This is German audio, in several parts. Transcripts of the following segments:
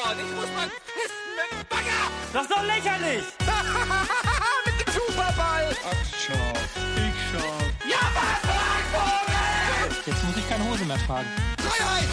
dich muss man pissen mit dem Bagger. Das ist doch lächerlich! Mit dem Superball. Ach, schau. Ich schau. Ja, was, Vogel? Jetzt muss ich keine Hose mehr tragen. Freiheit.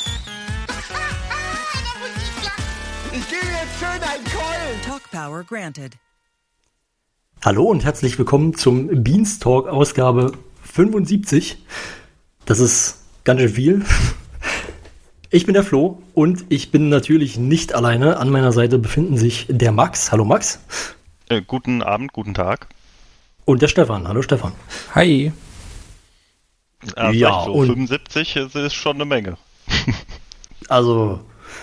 Ich gebe jetzt schön einen Keulen. Talk Power granted. Hallo und herzlich willkommen zum Beanstalk Ausgabe 75. Das ist ganz schön viel. Ich bin der Flo und ich bin natürlich nicht alleine. An meiner Seite befinden sich der Max. Hallo Max. Guten Abend, guten Tag. Und der Stefan. Hallo Stefan. Hi. Ja, so und 75 ist schon eine Menge. also,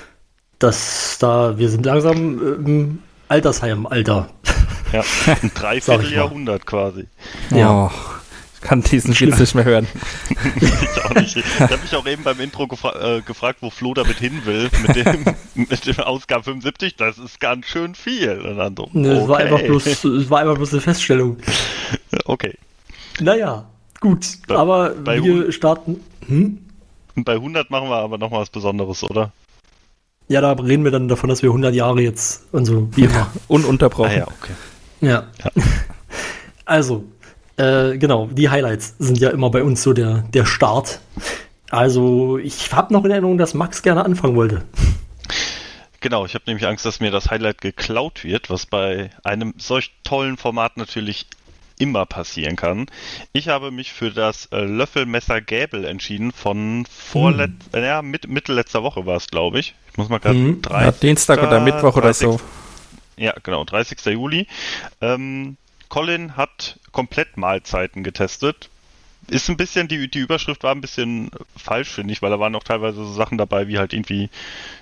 wir sind langsam im Altersheim-Alter. Ja, ein Dreivierteljahrhundert quasi. Ja. Oh, ich kann diesen Witz nicht mehr hören. Ich auch nicht. Ich habe mich auch eben beim Intro gefragt, wo Flo damit hin will, mit dem Ausgabe 75. Das ist ganz schön viel. Und dann so, Es war einfach bloß eine Feststellung. Okay. Naja, gut. Aber wir starten. Und bei 100 machen wir aber nochmal was Besonderes, oder? Ja, da reden wir dann davon, dass wir 100 Jahre jetzt und so wie immer. Ununterbrochen. Ah ja, okay. Ja. Also, genau, die Highlights sind ja immer bei uns so der Start. Also, ich habe noch in Erinnerung, dass Max gerne anfangen wollte. Genau, ich habe nämlich Angst, dass mir das Highlight geklaut wird, was bei einem solch tollen Format natürlich immer passieren kann. Ich habe mich für das Löffelmesser-Gäbel entschieden von Mitte letzter Woche war es, glaube ich. Ich muss mal gerade Dienstag oder Mittwoch 30, oder so. Ja, genau, 30. Juli. Colin hat komplett Mahlzeiten getestet. Ist ein bisschen, die Überschrift war ein bisschen falsch, finde ich, weil da waren auch teilweise so Sachen dabei, wie halt irgendwie,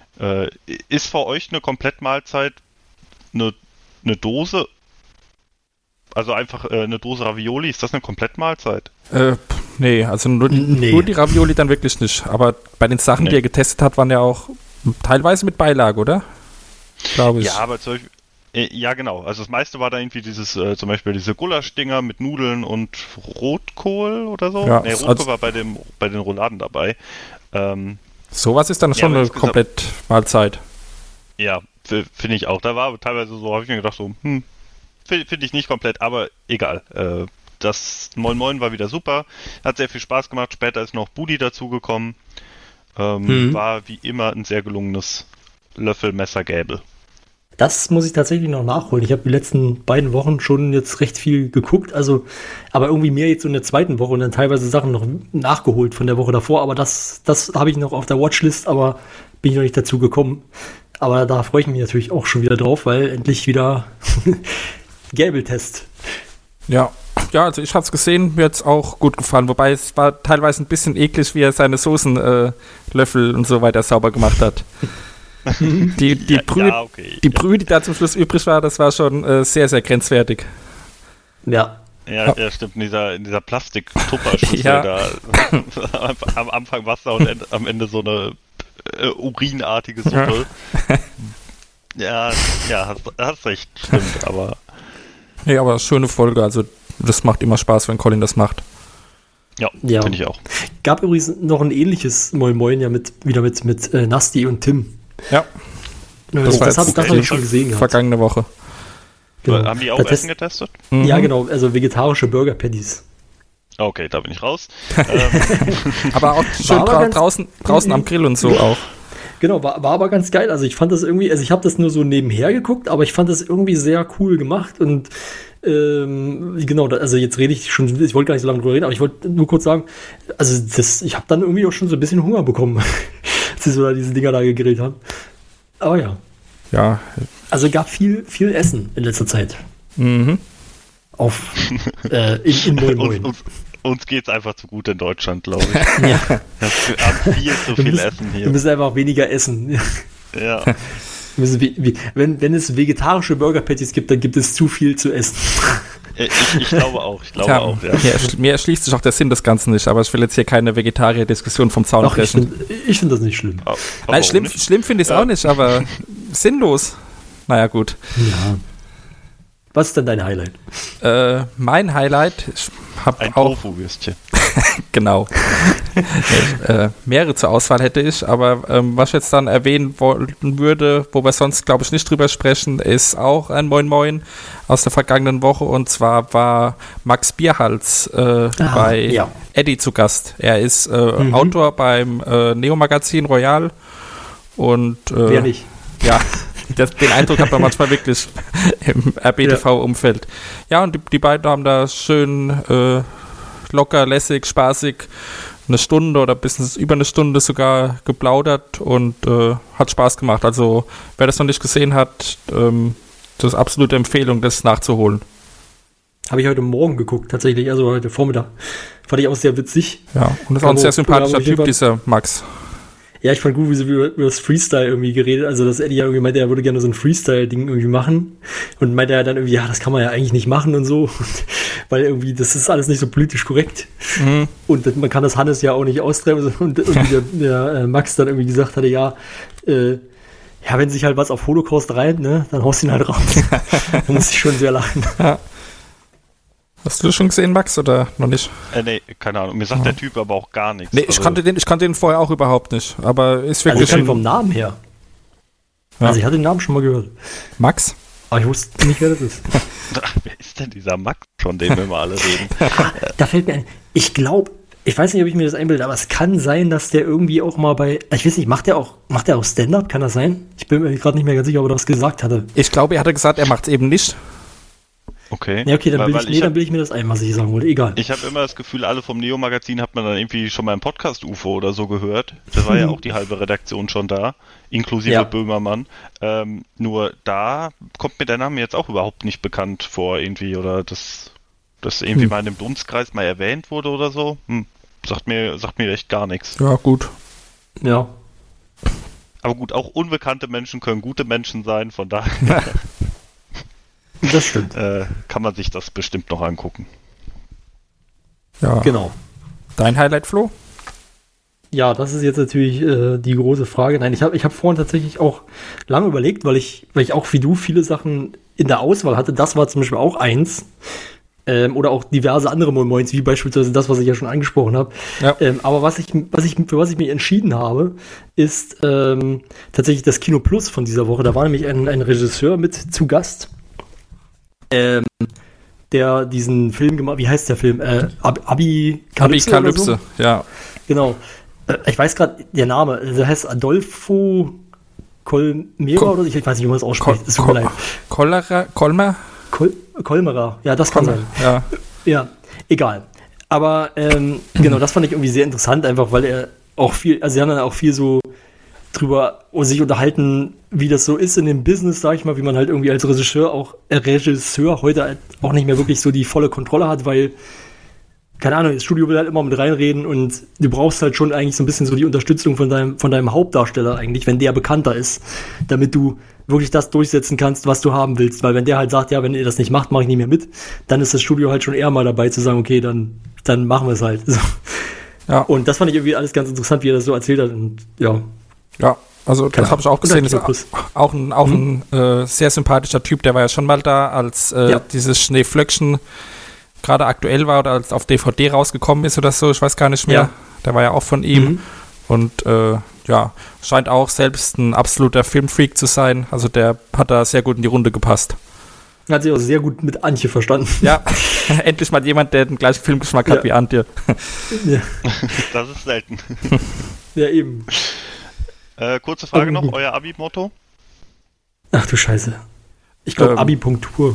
ist für euch eine Komplettmahlzeit eine Dose? Also einfach eine Dose Ravioli, ist das eine Komplettmahlzeit? Nee, also nur die Ravioli dann wirklich nicht. Aber bei den Sachen, die er getestet hat, waren ja auch teilweise mit Beilage, oder? Glaube ich. Ja, aber zum Beispiel, ja genau. Also das meiste war da irgendwie dieses, zum Beispiel diese Gulaschdinger mit Nudeln und Rotkohl oder so. Ja, Rotkohl war bei den Rouladen dabei. Sowas ist dann schon eine Komplettmahlzeit. Ja, finde ich auch. Da war teilweise so, habe ich mir gedacht so, finde ich nicht komplett, aber egal. Das Moin Moin war wieder super. Hat sehr viel Spaß gemacht. Später ist noch Budi dazugekommen. War wie immer ein sehr gelungenes Löffelmesser-Gäbel. Das muss ich tatsächlich noch nachholen. Ich habe die letzten beiden Wochen schon jetzt recht viel geguckt, aber irgendwie mehr jetzt so in der zweiten Woche und dann teilweise Sachen noch nachgeholt von der Woche davor. Aber das habe ich noch auf der Watchlist, aber bin ich noch nicht dazu gekommen. Aber da freue ich mich natürlich auch schon wieder drauf, weil endlich wieder Gäbeltest. Ja, also ich habe es gesehen, mir hat es auch gut gefallen. Wobei es war teilweise ein bisschen eklig, wie er seine Soßenlöffel und so weiter sauber gemacht hat. Die Brühe, die da zum Schluss übrig war, das war schon sehr, sehr grenzwertig. Ja, stimmt. In dieser Plastik-Tupperschüssel da am Anfang Wasser und am Ende so eine urinartige Suppe. Ja, hast recht, stimmt, aber... Ja, aber schöne Folge, also das macht immer Spaß, wenn Colin das macht. Ja. Finde ich auch. Gab übrigens noch ein ähnliches Moin Moin ja mit Nasti und Tim. Ja. Das habe ich schon gesehen. Vergangene Woche. Genau. Haben die auch Essen getestet? Ja, genau, also vegetarische Burger Patties. Okay, da bin ich raus. Aber auch schön draußen am Grill und so auch. Genau, war aber ganz geil. Also ich fand das irgendwie, ich habe das nur so nebenher geguckt, aber ich fand das irgendwie sehr cool gemacht und genau, also jetzt rede ich schon, ich wollte gar nicht so lange drüber reden, aber ich wollte nur kurz sagen, also ich habe dann irgendwie auch schon so ein bisschen Hunger bekommen, als sie so da diese Dinger da gegrillt haben. Aber ja. Ja. Also gab viel Essen in letzter Zeit. Mhm. In Moin Moin. Uns geht's einfach zu gut in Deutschland, glaube ich. Ja. Wir haben viel zu viel Essen hier. Wir müssen einfach weniger essen. Ja. Wenn es vegetarische Burger Patties gibt, dann gibt es zu viel zu essen. Ich glaube auch. Ja. Mir erschließt sich auch der Sinn des Ganzen nicht, aber ich will jetzt hier keine Vegetarier-Diskussion vom Zaun brechen. Ich finde das nicht schlimm. Nein, schlimm finde ich es auch nicht, aber sinnlos. Naja, gut. Ja. Was ist denn dein Highlight? Mein Highlight, ich habe ein auch... Tofu-Würstchen. Genau. Mehrere zur Auswahl hätte ich, aber was ich jetzt dann erwähnen wollen würde, wo wir sonst, glaube ich, nicht drüber sprechen, ist auch ein Moin Moin aus der vergangenen Woche, und zwar war Max Bierhals bei Eddie zu Gast. Er ist Autor beim Neo-Magazin Royal und wer nicht? Ja, den Eindruck hat man manchmal wirklich im RBTV-Umfeld. Ja, und die beiden haben da schön locker, lässig, spaßig eine Stunde oder bis über eine Stunde sogar geplaudert und hat Spaß gemacht. Also wer das noch nicht gesehen hat, das ist absolute Empfehlung, das nachzuholen. Habe ich heute Morgen geguckt, tatsächlich, also heute Vormittag. Fand ich auch sehr witzig. Ja, und das ist auch ein sehr sympathischer Typ, dieser Max. Ja, ich fand gut, wie sie über das Freestyle irgendwie geredet, also dass Eddie ja irgendwie meinte, er würde gerne so ein Freestyle-Ding irgendwie machen und meinte er dann irgendwie, ja, das kann man ja eigentlich nicht machen und so, weil irgendwie, das ist alles nicht so politisch korrekt und man kann das Hannes ja auch nicht austreiben und der Max dann irgendwie gesagt hatte, ja, wenn sich halt was auf Holocaust reimt, ne, dann haust du ihn halt raus. Da muss ich schon sehr lachen. Ja. Hast du das schon gesehen, Max, oder noch nicht? Nee, keine Ahnung. Mir sagt der Typ aber auch gar nichts. Nee, ich kannte den vorher auch überhaupt nicht. Aber ist wirklich. Also ich kannte vom Namen her. Ja. Also ich hatte den Namen schon mal gehört. Max? Aber ich wusste nicht, wer das ist. Wer ist denn dieser Max, von dem wir immer alle reden? Da fällt mir ein, ich glaube, ich weiß nicht, ob ich mir das einbilde, aber es kann sein, dass der irgendwie auch mal ich weiß nicht, macht der auch Stand-Up? Kann das sein? Ich bin mir gerade nicht mehr ganz sicher, ob er das gesagt hatte. Ich glaube, er hatte gesagt, er macht es eben nicht. Okay. Ja, okay, dann will ich mir das ein, was ich sagen wollte. Egal. Ich habe immer das Gefühl, alle vom Neo-Magazin hat man dann irgendwie schon mal im Podcast-UFO oder so gehört. Da war ja auch die halbe Redaktion schon da, inklusive Böhmermann. Nur da kommt mir der Name jetzt auch überhaupt nicht bekannt vor irgendwie, oder dass irgendwie mal in einem Dunstkreis mal erwähnt wurde oder so. Sagt mir echt gar nichts. Ja, gut. Ja. Aber gut, auch unbekannte Menschen können gute Menschen sein, von daher... Das stimmt. Kann man sich das bestimmt noch angucken. Ja. Genau. Dein Highlight, Flo? Ja, das ist jetzt natürlich die große Frage. Nein, ich hab vorhin tatsächlich auch lange überlegt, weil ich auch wie du viele Sachen in der Auswahl hatte. Das war zum Beispiel auch eins. Oder auch diverse andere Moin Moins, wie beispielsweise das, was ich ja schon angesprochen habe. Ja. Aber für was ich mich entschieden habe, ist tatsächlich das Kino Plus von dieser Woche. Da war nämlich ein Regisseur mit zu Gast. Der diesen Film gemacht, wie heißt der Film? Abikalypse, so? Ja. Genau. Ich weiß gerade, der Name, der heißt Adolfo Kolmera oder ich weiß nicht, wie man das ausspricht. Es tut mir leid. Kolmera, ja, das kann sein. Ja. Ja, egal. Aber genau, das fand ich irgendwie sehr interessant, einfach weil er auch viel, also sie haben dann auch viel so drüber sich unterhalten, wie das so ist in dem Business, sag ich mal, wie man halt irgendwie als Regisseur heute halt auch nicht mehr wirklich so die volle Kontrolle hat, weil, keine Ahnung, das Studio will halt immer mit reinreden und du brauchst halt schon eigentlich so ein bisschen so die Unterstützung von deinem Hauptdarsteller eigentlich, wenn der bekannter ist, damit du wirklich das durchsetzen kannst, was du haben willst, weil wenn der halt sagt, ja, wenn ihr das nicht macht, mache ich nicht mehr mit, dann ist das Studio halt schon eher mal dabei zu sagen, okay, dann machen wir es halt. So. Ja. Und das fand ich irgendwie alles ganz interessant, wie er das so erzählt hat und ja. Ja, also das habe ich auch gesehen. Ist auch ein sehr sympathischer Typ. Der war ja schon mal da, als dieses Schneeflöckchen gerade aktuell war oder als auf DVD rausgekommen ist oder so. Ich weiß gar nicht mehr. Ja. Der war ja auch von ihm. Und scheint auch selbst ein absoluter Filmfreak zu sein. Also der hat da sehr gut in die Runde gepasst. Hat sich auch sehr gut mit Antje verstanden. Ja, endlich mal jemand, der den gleichen Filmgeschmack hat wie Antje. Ja. Das ist selten. Ja, eben. Kurze Frage noch, euer Abi-Motto? Ach du Scheiße. Ich glaube Abi-Punktur.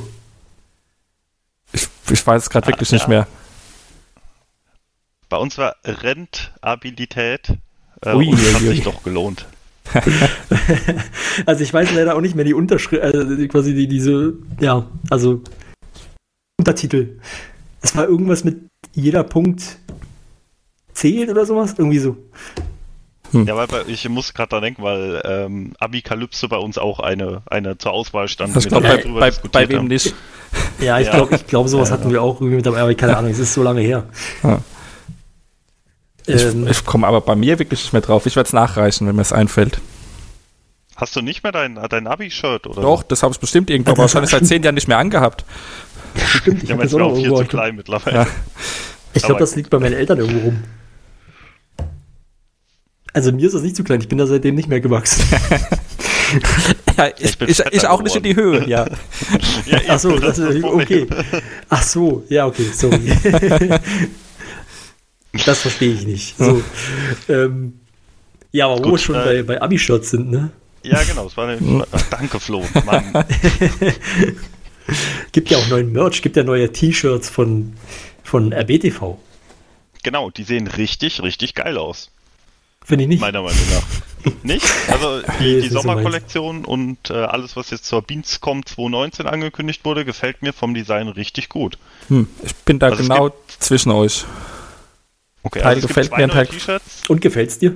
Ich weiß es gerade wirklich nicht mehr. Bei uns war Rentabilität und das hat sich doch gelohnt. Also ich weiß leider auch nicht mehr die Unterschrift, quasi diese Untertitel. Es war irgendwas mit jeder Punkt zählt oder sowas, irgendwie so. Ja, weil ich muss gerade dran denken, weil Abikalypse bei uns auch eine zur Auswahl stand. Das bei wem nicht? Ja, ich glaube, sowas hatten wir auch irgendwie mit dabei, aber keine Ahnung, es ist so lange her. Ja. Ich komme aber bei mir wirklich nicht mehr drauf. Ich werde es nachreichen, wenn mir es einfällt. Hast du nicht mehr dein Abi-Shirt? Oder? Doch, das habe ich bestimmt irgendwo, aber wahrscheinlich seit 10 Jahren nicht mehr angehabt. Stimmt, ich habe jetzt auch viel zu klein mittlerweile. Ja. Ich glaube, das liegt bei meinen Eltern irgendwo rum. Also mir ist das nicht zu klein, ich bin da seitdem nicht mehr gewachsen. Ja, ich auch nicht in die Höhe, ja. Ja, Ach so, das ist okay. Ach so, ja, okay, sorry. Das verstehe ich nicht. So, ja, aber wo wir schon bei Abi-Shots sind, ne? Ja, genau, es war eine. Danke, Flo. Mann. Gibt ja auch neuen Merch, gibt ja neue T-Shirts von RBTV. Genau, die sehen richtig, richtig geil aus. Finde ich nicht. Meiner Meinung nach. Nicht? Also die Sommerkollektion und alles, was jetzt zur Beanscom 2019 angekündigt wurde, gefällt mir vom Design richtig gut. Ich bin da also genau zwischen euch. Okay, Teil also gefällt mir ein Teil. T-Shirts. Und gefällt's dir?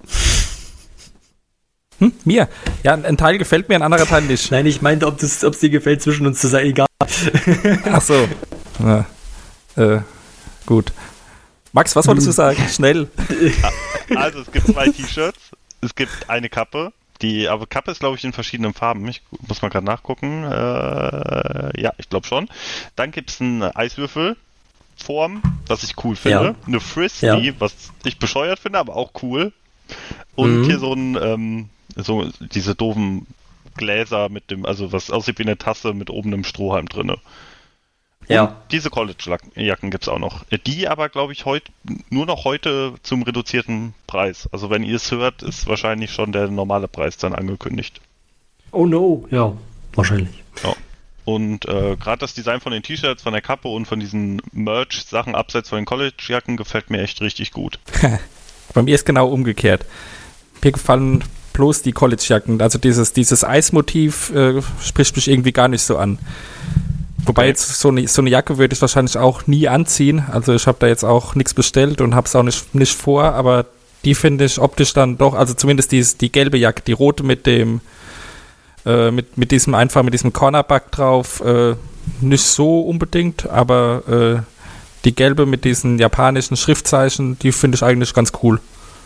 Mir? Ja, ein Teil gefällt mir, ein anderer Teil nicht. Nein, ich meinte, ob es dir gefällt, zwischen uns zu sein, egal. Ach so. Ja. Gut. Max, was wolltest du sagen? Schnell. Also es gibt 2 T-Shirts, es gibt eine Kappe, aber Kappe ist, glaube ich, in verschiedenen Farben. Ich muss mal gerade nachgucken. Ja, ich glaube schon. Dann gibt es eine Eiswürfelform, was ich cool finde. Ja. Eine Frisbee, was ich bescheuert finde, aber auch cool. Und hier so diese doofen Gläser mit dem, also was aussieht wie eine Tasse mit oben einem Strohhalm drinne. Und diese College-Jacken gibt es auch noch. Die aber, glaube ich, nur noch heute zum reduzierten Preis. Also wenn ihr es hört, ist wahrscheinlich schon der normale Preis dann angekündigt. Oh no, ja, wahrscheinlich. Ja. Und gerade das Design von den T-Shirts, von der Kappe und von diesen Merch-Sachen abseits von den College-Jacken gefällt mir echt richtig gut. Bei mir ist genau umgekehrt. Mir gefallen bloß die College-Jacken. Also dieses Eismotiv spricht mich irgendwie gar nicht so an. Wobei jetzt so eine Jacke würde ich wahrscheinlich auch nie anziehen. Also ich habe da jetzt auch nichts bestellt und habe es auch nicht vor, aber die finde ich optisch dann doch, also zumindest die gelbe Jacke, die rote mit dem mit diesem Cornerback drauf, nicht so unbedingt, aber die gelbe mit diesen japanischen Schriftzeichen, die finde ich eigentlich ganz cool.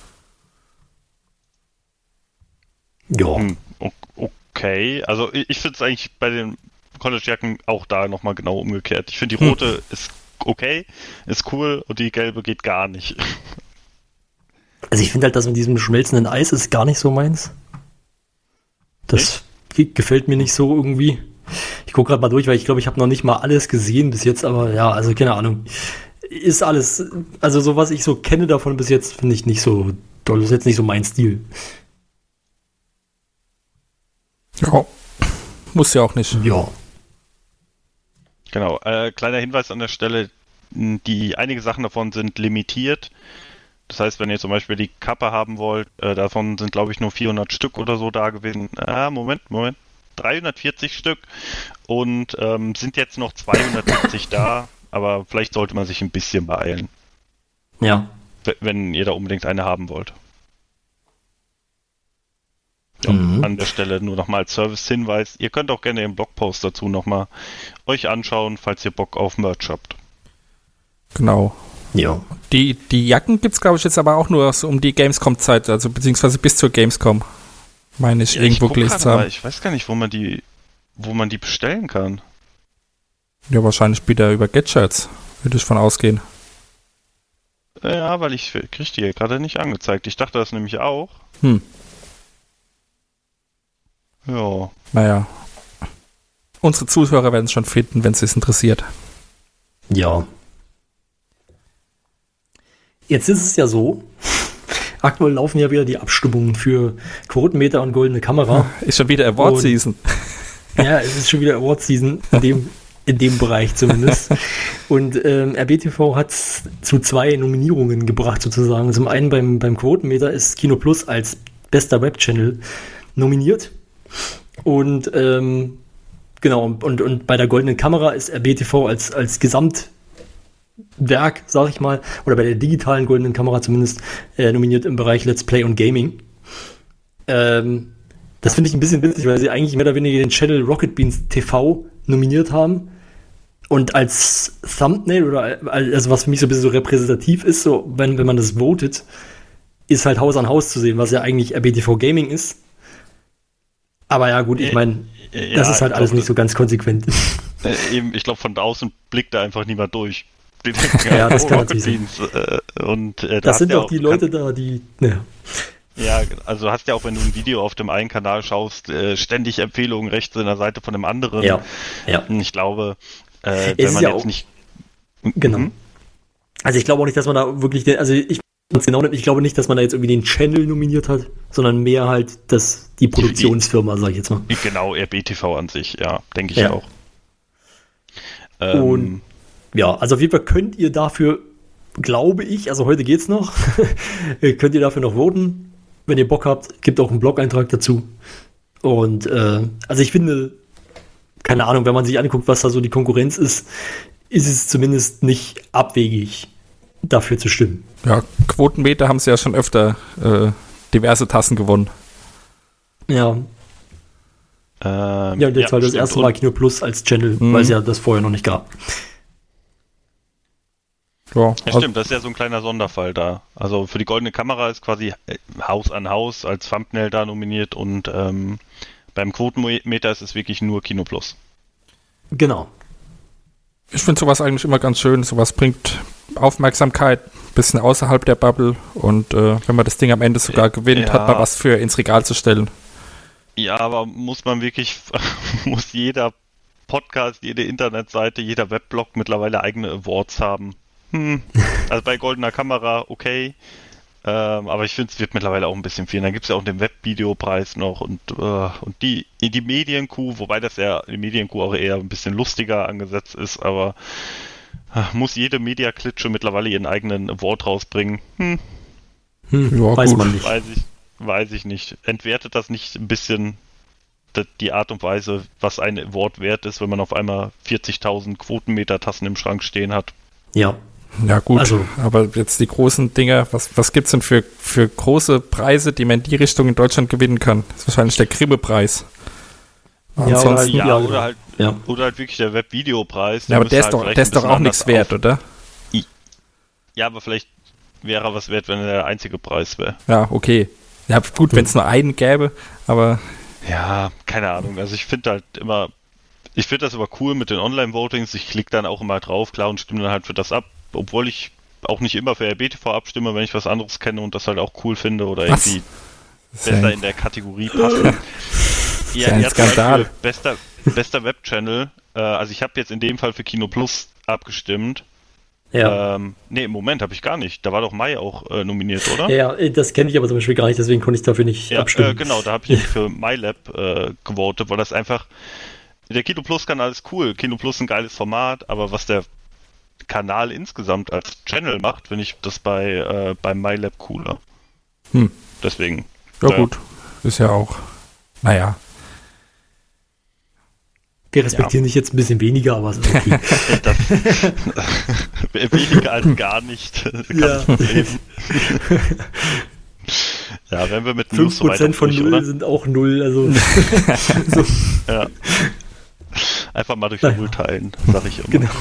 Ja. Okay, also ich finde es eigentlich bei den College-Jacken auch da nochmal genau umgekehrt. Ich finde die rote ist okay, ist cool und die gelbe geht gar nicht. Also ich finde halt, das mit diesem schmelzenden Eis ist gar nicht so meins. Das gefällt mir nicht so irgendwie. Ich gucke gerade mal durch, weil ich glaube, ich habe noch nicht mal alles gesehen bis jetzt, aber ja, also keine Ahnung. Ist alles, also so was ich so kenne davon bis jetzt, finde ich nicht so doll. Das ist jetzt nicht so mein Stil. Ja, muss ja auch nicht. Ja. Genau, kleiner Hinweis an der Stelle, einige Sachen davon sind limitiert. Das heißt, wenn ihr zum Beispiel die Kappe haben wollt, davon sind, glaube ich, nur 400 Stück oder so da gewesen. Moment. 340 Stück und sind jetzt noch 270 da, aber vielleicht sollte man sich ein bisschen beeilen. Ja. Wenn ihr da unbedingt eine haben wollt. Ja, an der Stelle nur nochmal als Service-Hinweis. Ihr könnt auch gerne den Blogpost dazu nochmal euch anschauen, falls ihr Bock auf Merch habt. Genau. Ja. Die Jacken gibt es, glaube ich, jetzt aber auch nur so um die Gamescom-Zeit, also beziehungsweise bis zur Gamescom. Meine ich, irgendwo gelesen zu haben. Ich weiß gar nicht, wo man die bestellen kann. Ja, wahrscheinlich wieder über GetShirts, würde ich von ausgehen. Ja, weil ich kriege die hier gerade nicht angezeigt. Ich dachte das nämlich auch. Ja. Naja. Unsere Zuhörer werden es schon finden, wenn es sie interessiert. Ja. Jetzt ist es ja so, aktuell laufen ja wieder die Abstimmungen für Quotenmeter und goldene Kamera. Ist schon wieder Award-Season. Ja, es ist schon wieder Award-Season, in dem Bereich zumindest. Und RBTV hat es zu 2 Nominierungen gebracht sozusagen. Zum einen beim Quotenmeter ist Kino Plus als bester Web-Channel nominiert. Und genau, und bei der goldenen Kamera ist RBTV als Gesamtwerk, sag ich mal, oder bei der digitalen goldenen Kamera zumindest, nominiert im Bereich Let's Play und Gaming. Das finde ich ein bisschen witzig, weil sie eigentlich mehr oder weniger den Channel Rocket Beans TV nominiert haben. Und als Thumbnail oder also was für mich so ein bisschen so repräsentativ ist, so wenn man das votet, ist halt Haus an Haus zu sehen, was ja eigentlich RBTV Gaming ist. Aber ja gut, ich meine, das ist halt alles nicht so ganz konsequent. Eben, ich glaube, von außen blickt da einfach niemand durch. Ja, das kann natürlich sein. Und das sind doch die Leute da, die... Ja. Ja, also du hast ja auch, wenn du ein Video auf dem einen Kanal schaust, ständig Empfehlungen rechts in der Seite von dem anderen. Ja. Und ich glaube, Es wenn ist man ja jetzt auch, nicht... genau. Also ich glaube auch nicht, dass man da wirklich, ich glaube nicht, dass man da jetzt irgendwie den Channel nominiert hat, sondern mehr halt die Produktionsfirma, sag ich jetzt mal. Genau, RBTV an sich, ja, denke ich auch. Und ja, also auf jeden Fall könnt ihr dafür, glaube ich, also heute geht's noch, könnt ihr dafür noch voten. Wenn ihr Bock habt, gibt auch einen Blog-Eintrag dazu. Und also ich finde, keine Ahnung, wenn man sich anguckt, was da so die Konkurrenz ist es zumindest nicht abwegig, dafür zu stimmen. Ja, Quotenmeter haben sie ja schon öfter diverse Tassen gewonnen. Ja. Und jetzt halt das erste Mal Kino Plus als Channel, weil es ja das vorher noch nicht gab. Ja, stimmt, das ist ja so ein kleiner Sonderfall da. Also für die goldene Kamera ist quasi Haus an Haus als Thumbnail da nominiert und beim Quotenmeter ist es wirklich nur Kino Plus. Genau. Ich finde sowas eigentlich immer ganz schön. Sowas bringt Aufmerksamkeit ein bisschen außerhalb der Bubble und wenn man das Ding am Ende sogar gewinnt, hat man was für ins Regal zu stellen. Ja, aber muss jeder Podcast, jede Internetseite, jeder Weblog mittlerweile eigene Awards haben? Also bei goldener Kamera okay, aber ich finde, es wird mittlerweile auch ein bisschen viel. Dann gibt es ja auch den Webvideopreis noch und die Medienkuh, wobei die Medienkuh auch eher ein bisschen lustiger angesetzt ist, aber muss jede Mediaklitsche mittlerweile ihren eigenen Award rausbringen? Ja, weiß man nicht. Weiß ich nicht. Entwertet das nicht ein bisschen die Art und Weise, was ein Award wert ist, wenn man auf einmal 40.000 Quotenmeter-Tassen im Schrank stehen hat? Ja. Ja gut, also, aber jetzt die großen Dinger, was gibt es denn für große Preise, die man in die Richtung in Deutschland gewinnen kann? Das ist wahrscheinlich der Grimme-Preis. Ansonsten, oder halt wirklich der Webvideopreis. Ja, aber der ist doch auch nichts wert, oder? Ja, aber vielleicht wäre er was wert, wenn er der einzige Preis wäre. Ja, okay. Ja, gut, wenn es nur einen gäbe, aber... Ja, keine Ahnung. Also ich finde das immer cool mit den Online-Votings. Ich klicke dann auch immer drauf, klar, und stimme dann halt für das ab. Obwohl ich auch nicht immer für RBTV abstimme, wenn ich was anderes kenne und das halt auch cool finde oder irgendwie besser in der Kategorie passt. Ja, ein Skandal. Bester Webchannel. Also ich habe jetzt in dem Fall für Kino Plus abgestimmt. Ja. Nee, im Moment habe ich gar nicht. Da war doch Mai auch nominiert, oder? Ja, das kenne ich aber zum Beispiel gar nicht, deswegen konnte ich dafür nicht abstimmen. Genau, da habe ich für MyLab gewotet, weil das einfach... Der Kino Plus-Kanal ist cool. Kino Plus ist ein geiles Format, aber was der Kanal insgesamt als Channel macht, finde ich das bei MyLab cooler. Deswegen. Ja gut, ist ja auch... Naja. Wir respektieren dich jetzt ein bisschen weniger, aber es ist okay. Weniger als gar nicht. Ja. Ja, wenn wir mit 5% von 0 oder? Sind auch 0. Also so. Ja. Einfach mal durch 0 teilen, sag ich immer. Genau.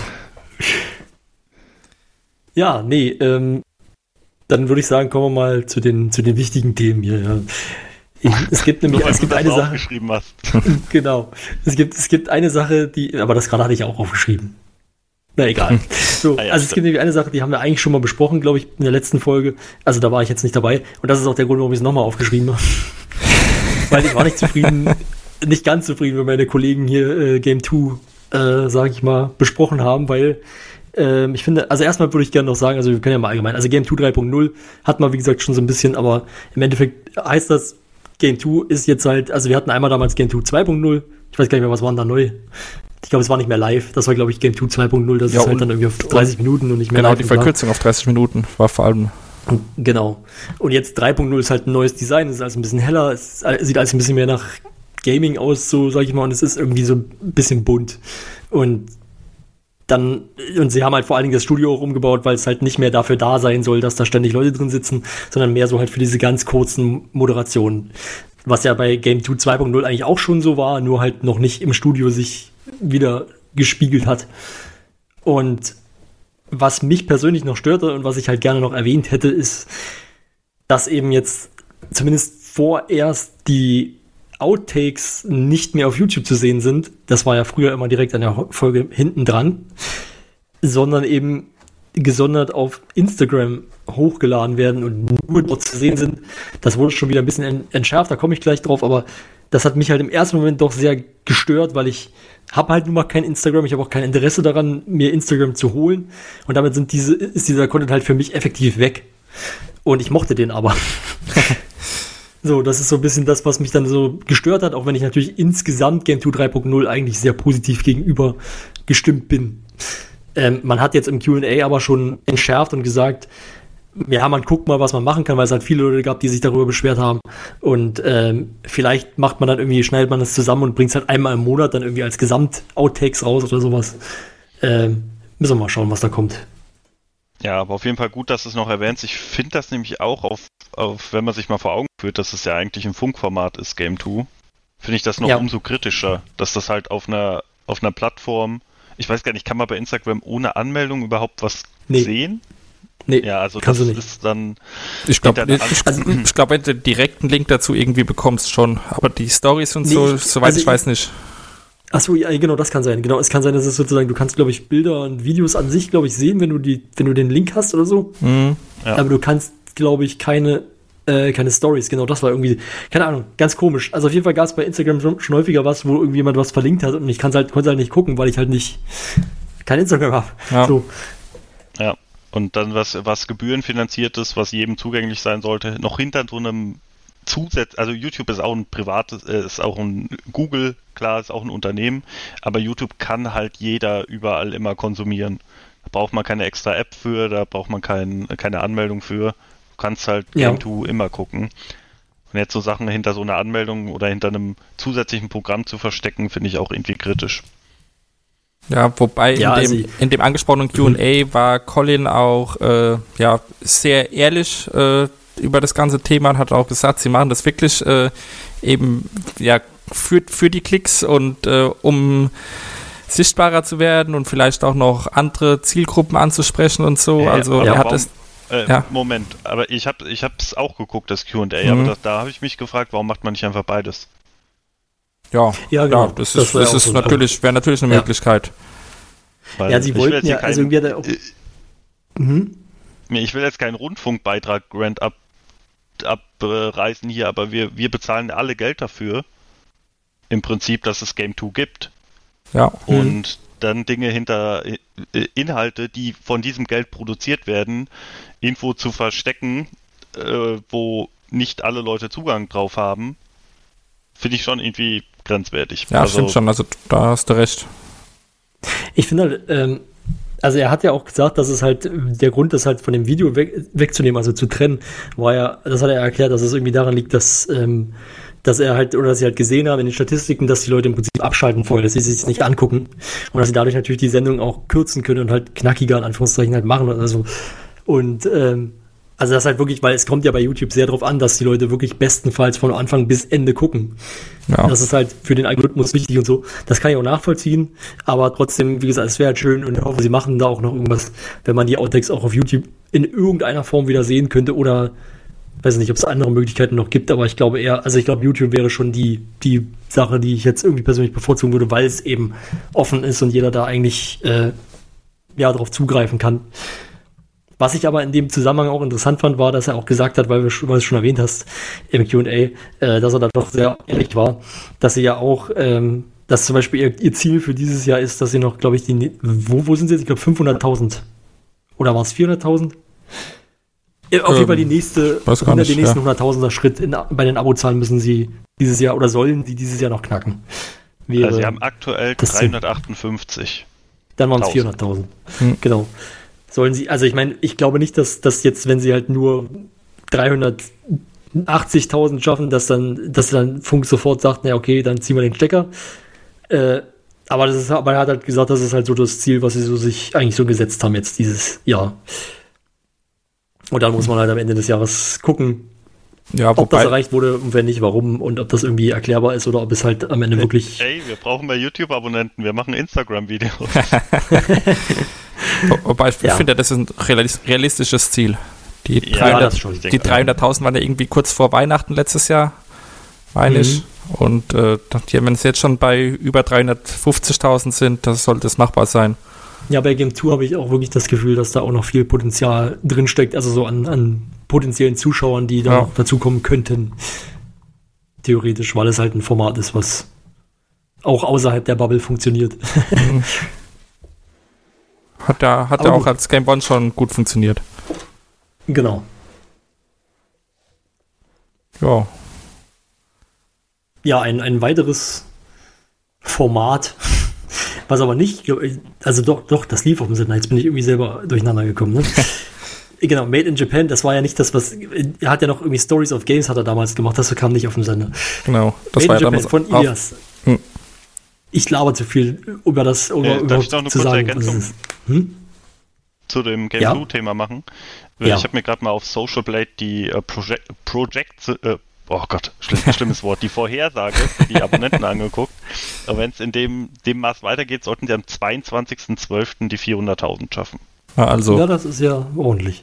Ja, nee, dann würde ich sagen, kommen wir mal zu den wichtigen Themen hier. Ja. Es gibt nämlich eine Sache. Aufgeschrieben hast. Genau. Es gibt eine Sache, aber das gerade hatte ich auch aufgeschrieben. Na egal. So, also es gibt nämlich eine Sache, die haben wir eigentlich schon mal besprochen, glaube ich, in der letzten Folge. Also da war ich jetzt nicht dabei. Und das ist auch der Grund, warum ich es nochmal aufgeschrieben habe. Weil ich war nicht ganz zufrieden, wenn meine Kollegen hier Game 2, sage ich mal, besprochen haben, weil ich finde, also erstmal würde ich gerne noch sagen, also wir können ja mal allgemein, also Game 2 3.0 hat man, wie gesagt, schon so ein bisschen, aber im Endeffekt heißt das, Game 2 ist jetzt halt, also wir hatten einmal damals Game 2 2.0, ich weiß gar nicht mehr, was war denn da neu? Ich glaube, es war nicht mehr live, das war, glaube ich, Game 2 2.0, das ist halt dann irgendwie auf 30 Minuten und nicht mehr genau, live. Genau, die Verkürzung auf 30 Minuten war vor allem. Genau. Und jetzt 3.0 ist halt ein neues Design, es ist alles ein bisschen heller, es sieht alles ein bisschen mehr nach Gaming aus, so sag ich mal, und es ist irgendwie so ein bisschen bunt. Und sie haben halt vor allen Dingen das Studio auch umgebaut, weil es halt nicht mehr dafür da sein soll, dass da ständig Leute drin sitzen, sondern mehr so halt für diese ganz kurzen Moderationen. Was ja bei Game 2 2.0 eigentlich auch schon so war, nur halt noch nicht im Studio sich wieder gespiegelt hat. Und was mich persönlich noch störte und was ich halt gerne noch erwähnt hätte, ist, dass eben jetzt zumindest vorerst die Outtakes nicht mehr auf YouTube zu sehen sind. Das war ja früher immer direkt an der Folge hinten dran. Sondern eben gesondert auf Instagram hochgeladen werden und nur dort zu sehen sind, das wurde schon wieder ein bisschen entschärft, da komme ich gleich drauf, aber das hat mich halt im ersten Moment doch sehr gestört, weil ich habe halt nun mal kein Instagram, ich habe auch kein Interesse daran, mir Instagram zu holen und damit ist dieser Content halt für mich effektiv weg. Und ich mochte den aber. So, das ist so ein bisschen das, was mich dann so gestört hat, auch wenn ich natürlich insgesamt Game 2 3.0 eigentlich sehr positiv gegenüber gestimmt bin. Man hat jetzt im Q&A aber schon entschärft und gesagt, ja, man guckt mal, was man machen kann, weil es halt viele Leute gab, die sich darüber beschwert haben. Und vielleicht macht man dann irgendwie, schneidet man das zusammen und bringt es halt einmal im Monat dann irgendwie als Gesamt-Outtakes raus oder sowas. Müssen wir mal schauen, was da kommt. Ja, aber auf jeden Fall gut, dass du es noch erwähnst. Ich finde das nämlich auch, wenn man sich mal vor Augen führt, dass es ja eigentlich ein Funkformat ist, Game 2, finde ich das noch umso kritischer, dass das halt auf einer Plattform, ich weiß gar nicht, kann man bei Instagram ohne Anmeldung überhaupt was sehen? Nee, ja, also das ist dann... Ich glaube, wenn du direkt einen Link dazu irgendwie bekommst schon, aber die Stories und soweit ich weiß nicht. Achso, ja, genau, das kann sein. Genau, es kann sein, dass es sozusagen, du kannst, glaube ich, Bilder und Videos an sich, glaube ich, sehen, wenn du den Link hast oder so. Mhm. Ja. Aber du kannst, glaube ich, keine Stories. Genau, das war irgendwie, keine Ahnung, ganz komisch. Also auf jeden Fall gab es bei Instagram schon häufiger was, wo irgendjemand was verlinkt hat und ich konnte halt nicht gucken, weil ich halt kein Instagram habe. Ja. So. Ja, und dann was gebührenfinanziertes, was jedem zugänglich sein sollte, noch hinter so einem also YouTube ist auch ein privates, ist auch ein Google, klar, ist auch ein Unternehmen, aber YouTube kann halt jeder überall immer konsumieren. Da braucht man keine extra App für, da braucht man keine Anmeldung für. Du kannst halt Game 2 immer gucken. Und jetzt so Sachen hinter so einer Anmeldung oder hinter einem zusätzlichen Programm zu verstecken, finde ich auch irgendwie kritisch. Ja, wobei in dem angesprochenen Q&A war Colin auch sehr ehrlich über das ganze Thema und hat auch gesagt, sie machen das wirklich eben für die Klicks und um sichtbarer zu werden und vielleicht auch noch andere Zielgruppen anzusprechen und so. Also er hat es. Moment, aber ich hab's auch geguckt, das Q&A, aber da habe ich mich gefragt, warum macht man nicht einfach beides? Ja, genau. Das wäre natürlich eine Möglichkeit. Weil ja, sie wollten ja, also irgendwie hat er auch. Ich will jetzt keinen Rundfunkbeitrag Grant abreißen hier, aber wir bezahlen alle Geld dafür, im Prinzip, dass es Game 2 gibt. Ja. Und dann Dinge hinter Inhalte, die von diesem Geld produziert werden, irgendwo zu verstecken, wo nicht alle Leute Zugang drauf haben, finde ich schon irgendwie grenzwertig. Ja, stimmt schon, also da hast du recht. Ich finde halt, also er hat ja auch gesagt, dass es halt, der Grund, das halt von dem Video wegzunehmen, also zu trennen, das hat er erklärt, dass es irgendwie daran liegt, dass er halt, oder dass sie halt gesehen haben in den Statistiken, dass die Leute im Prinzip abschalten wollen, dass sie sich nicht angucken und dass sie dadurch natürlich die Sendung auch kürzen können und halt knackiger in Anführungszeichen halt machen oder so. Und also das halt wirklich, weil es kommt ja bei YouTube sehr drauf an, dass die Leute wirklich bestenfalls von Anfang bis Ende gucken. Ja. Das ist halt für den Algorithmus wichtig und so. Das kann ich auch nachvollziehen, aber trotzdem, wie gesagt, es wäre halt schön und ich hoffe, sie machen da auch noch irgendwas, wenn man die Outtakes auch auf YouTube in irgendeiner Form wieder sehen könnte oder weiß nicht, ob es andere Möglichkeiten noch gibt, aber ich glaube YouTube wäre schon die Sache, die ich jetzt irgendwie persönlich bevorzugen würde, weil es eben offen ist und jeder da eigentlich darauf zugreifen kann. Was ich aber in dem Zusammenhang auch interessant fand, war, dass er auch gesagt hat, weil du es schon erwähnt hast im Q&A, dass er da doch sehr ehrlich war, dass sie ja auch, dass zum Beispiel ihr Ziel für dieses Jahr ist, dass sie noch, glaube ich, wo sind sie jetzt? Ich glaube 500.000 oder war es 400.000? Auf jeden Fall die nächsten 100.000er Schritt bei den Abozahlen müssen sie dieses Jahr oder sollen sie dieses Jahr noch knacken. Also sie haben aktuell 358. Dann waren es 400.000. Genau. Sollen sie, also ich meine, ich glaube nicht, dass das jetzt, wenn sie halt nur 380.000 schaffen, dass dann Funk sofort sagt, na okay, dann ziehen wir den Stecker. Aber er hat halt gesagt, das ist halt so das Ziel, was sie sich eigentlich so gesetzt haben jetzt dieses Jahr. Und dann muss man halt am Ende des Jahres gucken, ob das erreicht wurde und wenn nicht, warum und ob das irgendwie erklärbar ist oder ob es halt am Ende wirklich... Ey, wir brauchen mehr YouTube-Abonnenten, wir machen Instagram-Videos. Wobei ich finde, das ist ein realistisches Ziel. Die 300.000 waren ja irgendwie kurz vor Weihnachten letztes Jahr, meine ich. Und wenn es jetzt schon bei über 350.000 sind, das sollte es machbar sein. Ja, bei Game 2 habe ich auch wirklich das Gefühl, dass da auch noch viel Potenzial drinsteckt, also so an potenziellen Zuschauern, die da noch dazukommen könnten. Theoretisch, weil es halt ein Format ist, was auch außerhalb der Bubble funktioniert. Hat ja auch als Game One schon gut funktioniert. Genau. Ja. Ja, ein weiteres Format, was aber nicht, also doch, das lief auf dem Sender. Jetzt bin ich irgendwie selber durcheinander gekommen, ne? Genau, Made in Japan, das war ja nicht das, was, er hat ja noch irgendwie Stories of Games hat er damals gemacht, das kam nicht auf dem Sender. Genau, das Made war ja damals von Ilias. Ich laber zu viel über das, darf ich noch eine kurze Ergänzung zu dem Game 2-Thema machen? Ich habe mir gerade mal auf Social Blade die schlimmes Wort, die Vorhersage für die Abonnenten angeguckt. Aber wenn es in dem Maß weitergeht, sollten sie am 22.12. die 400.000 schaffen. Also. Ja, das ist ja ordentlich.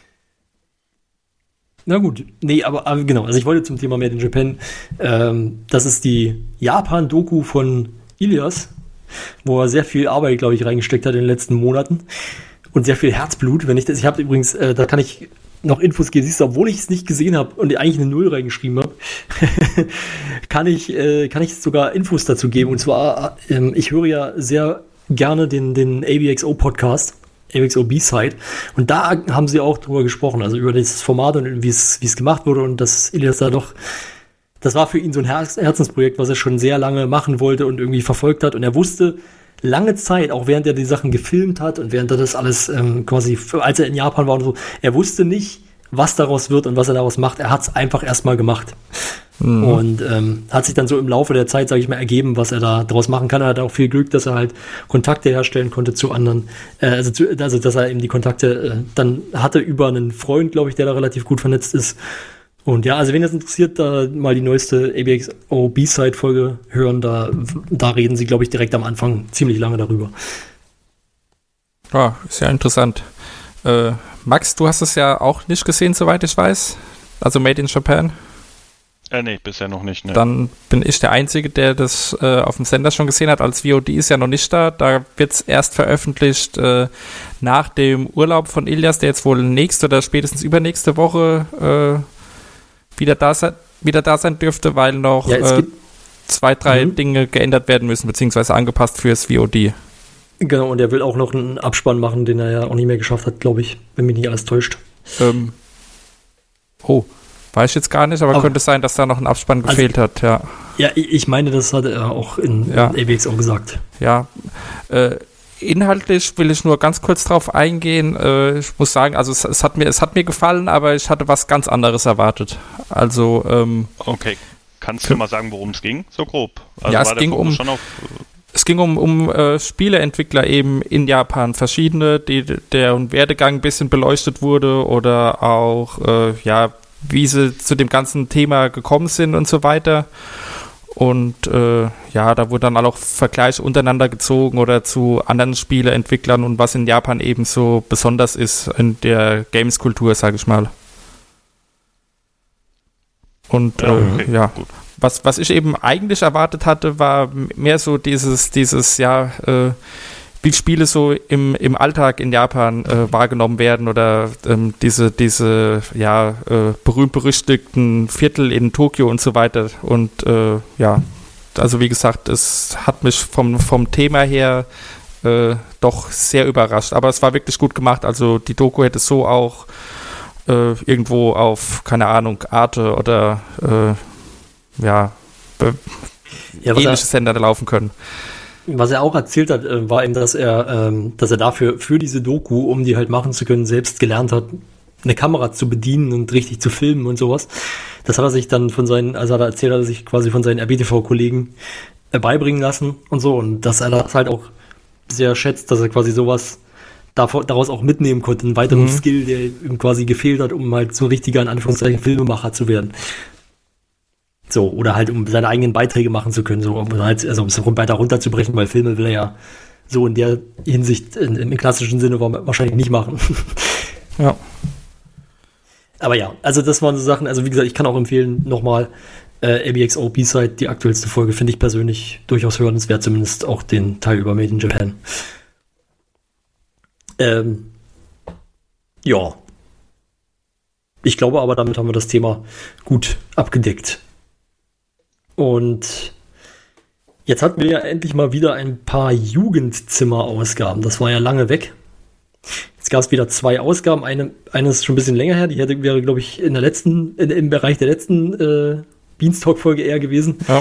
Na gut, nee, aber genau, also ich wollte zum Thema Made in Japan, das ist die Japan-Doku von Ilias, wo er sehr viel Arbeit, glaube ich, reingesteckt hat in den letzten Monaten und sehr viel Herzblut. Ich habe übrigens, da kann ich noch Infos geben, siehst du, obwohl ich es nicht gesehen habe und eigentlich eine 0 reingeschrieben habe, kann ich sogar Infos dazu geben. Und zwar, ich höre ja sehr gerne den ABXO-Podcast, ABXO B-Side, und da haben sie auch drüber gesprochen, also über das Format und wie es gemacht wurde und dass Ilias da doch, das war für ihn so ein Herzensprojekt, was er schon sehr lange machen wollte und irgendwie verfolgt hat, und er wusste lange Zeit, auch während er die Sachen gefilmt hat und während er das alles quasi, als er in Japan war und so, er wusste nicht, was daraus wird und was er daraus macht. Er hat es einfach erstmal gemacht. Und hat sich dann so im Laufe der Zeit, sage ich mal, ergeben, was er da draus machen kann. Er hat auch viel Glück, dass er halt Kontakte herstellen konnte zu anderen. Also dass er eben die Kontakte dann hatte über einen Freund, glaube ich, der da relativ gut vernetzt ist. Und ja, also wen das interessiert, da mal die neueste ABXO B-Side-Folge hören, da reden sie, glaube ich, direkt am Anfang ziemlich lange darüber. Ja, ist ja interessant. Max, du hast es ja auch nicht gesehen, soweit ich weiß. Also Made in Japan. Nee, bisher noch nicht. Ne. Dann bin ich der Einzige, der das auf dem Sender schon gesehen hat. Als VOD ist ja noch nicht da. Da wird es erst veröffentlicht nach dem Urlaub von Ilias, der jetzt wohl nächste oder spätestens übernächste Woche wieder da sein dürfte, weil noch 2-3 Dinge geändert werden müssen, beziehungsweise angepasst fürs VOD. Genau, und er will auch noch einen Abspann machen, den er ja auch nicht mehr geschafft hat, glaube ich, wenn mich nicht alles täuscht. Weiß ich jetzt gar nicht, aber könnte sein, dass da noch ein Abspann gefehlt hat, ja. Ja, ich meine, das hat er auch in ABX auch gesagt. Ja, inhaltlich will ich nur ganz kurz drauf eingehen. Ich muss sagen, also es hat mir gefallen, aber ich hatte was ganz anderes erwartet. Also, okay, kannst du mal sagen, worum es ging, so grob? Also ja, es ging um Spieleentwickler eben in Japan, verschiedene, deren Werdegang ein bisschen beleuchtet wurde oder auch, wie sie zu dem ganzen Thema gekommen sind und so weiter. Und da wurden dann auch Vergleiche untereinander gezogen oder zu anderen Spieleentwicklern und was in Japan eben so besonders ist in der Games-Kultur, sage ich mal. Und gut. Was ich eben eigentlich erwartet hatte, war mehr so dieses wie Spiele so im Alltag in Japan wahrgenommen werden oder diese berühmt-berüchtigten Viertel in Tokio und so weiter. Und also wie gesagt, es hat mich vom Thema her doch sehr überrascht. Aber es war wirklich gut gemacht. Also die Doku hätte so auch irgendwo auf, keine Ahnung, Arte oder ähnliche Sender laufen können. Was er auch erzählt hat, war eben, dass er dafür, für diese Doku, um die halt machen zu können, selbst gelernt hat, eine Kamera zu bedienen und richtig zu filmen und sowas. Das hat er sich dann hat er sich quasi von seinen RBTV-Kollegen beibringen lassen und so. Und dass er das halt auch sehr schätzt, dass er quasi sowas daraus auch mitnehmen konnte. Einen weiteren Skill, der ihm quasi gefehlt hat, um halt so ein richtiger, in Anführungszeichen, Filmemacher zu werden. So, oder halt, um seine eigenen Beiträge machen zu können, so, um es weiter runterzubrechen, weil Filme will er ja so in der Hinsicht im klassischen Sinne wahrscheinlich nicht machen. Ja. Aber ja, also das waren so Sachen, also wie gesagt, ich kann auch empfehlen, nochmal ABXO B-Side, die aktuellste Folge, finde ich persönlich durchaus hörenswert, zumindest auch den Teil über Made in Japan. Ja. Ich glaube aber, damit haben wir das Thema gut abgedeckt. Und jetzt hatten wir ja endlich mal wieder ein paar Jugendzimmer-Ausgaben. Das war ja lange weg. Jetzt gab es wieder 2 Ausgaben. Eine ist schon ein bisschen länger her. Die wäre, glaube ich, im Bereich der letzten Beanstalk-Folge eher gewesen. Ja.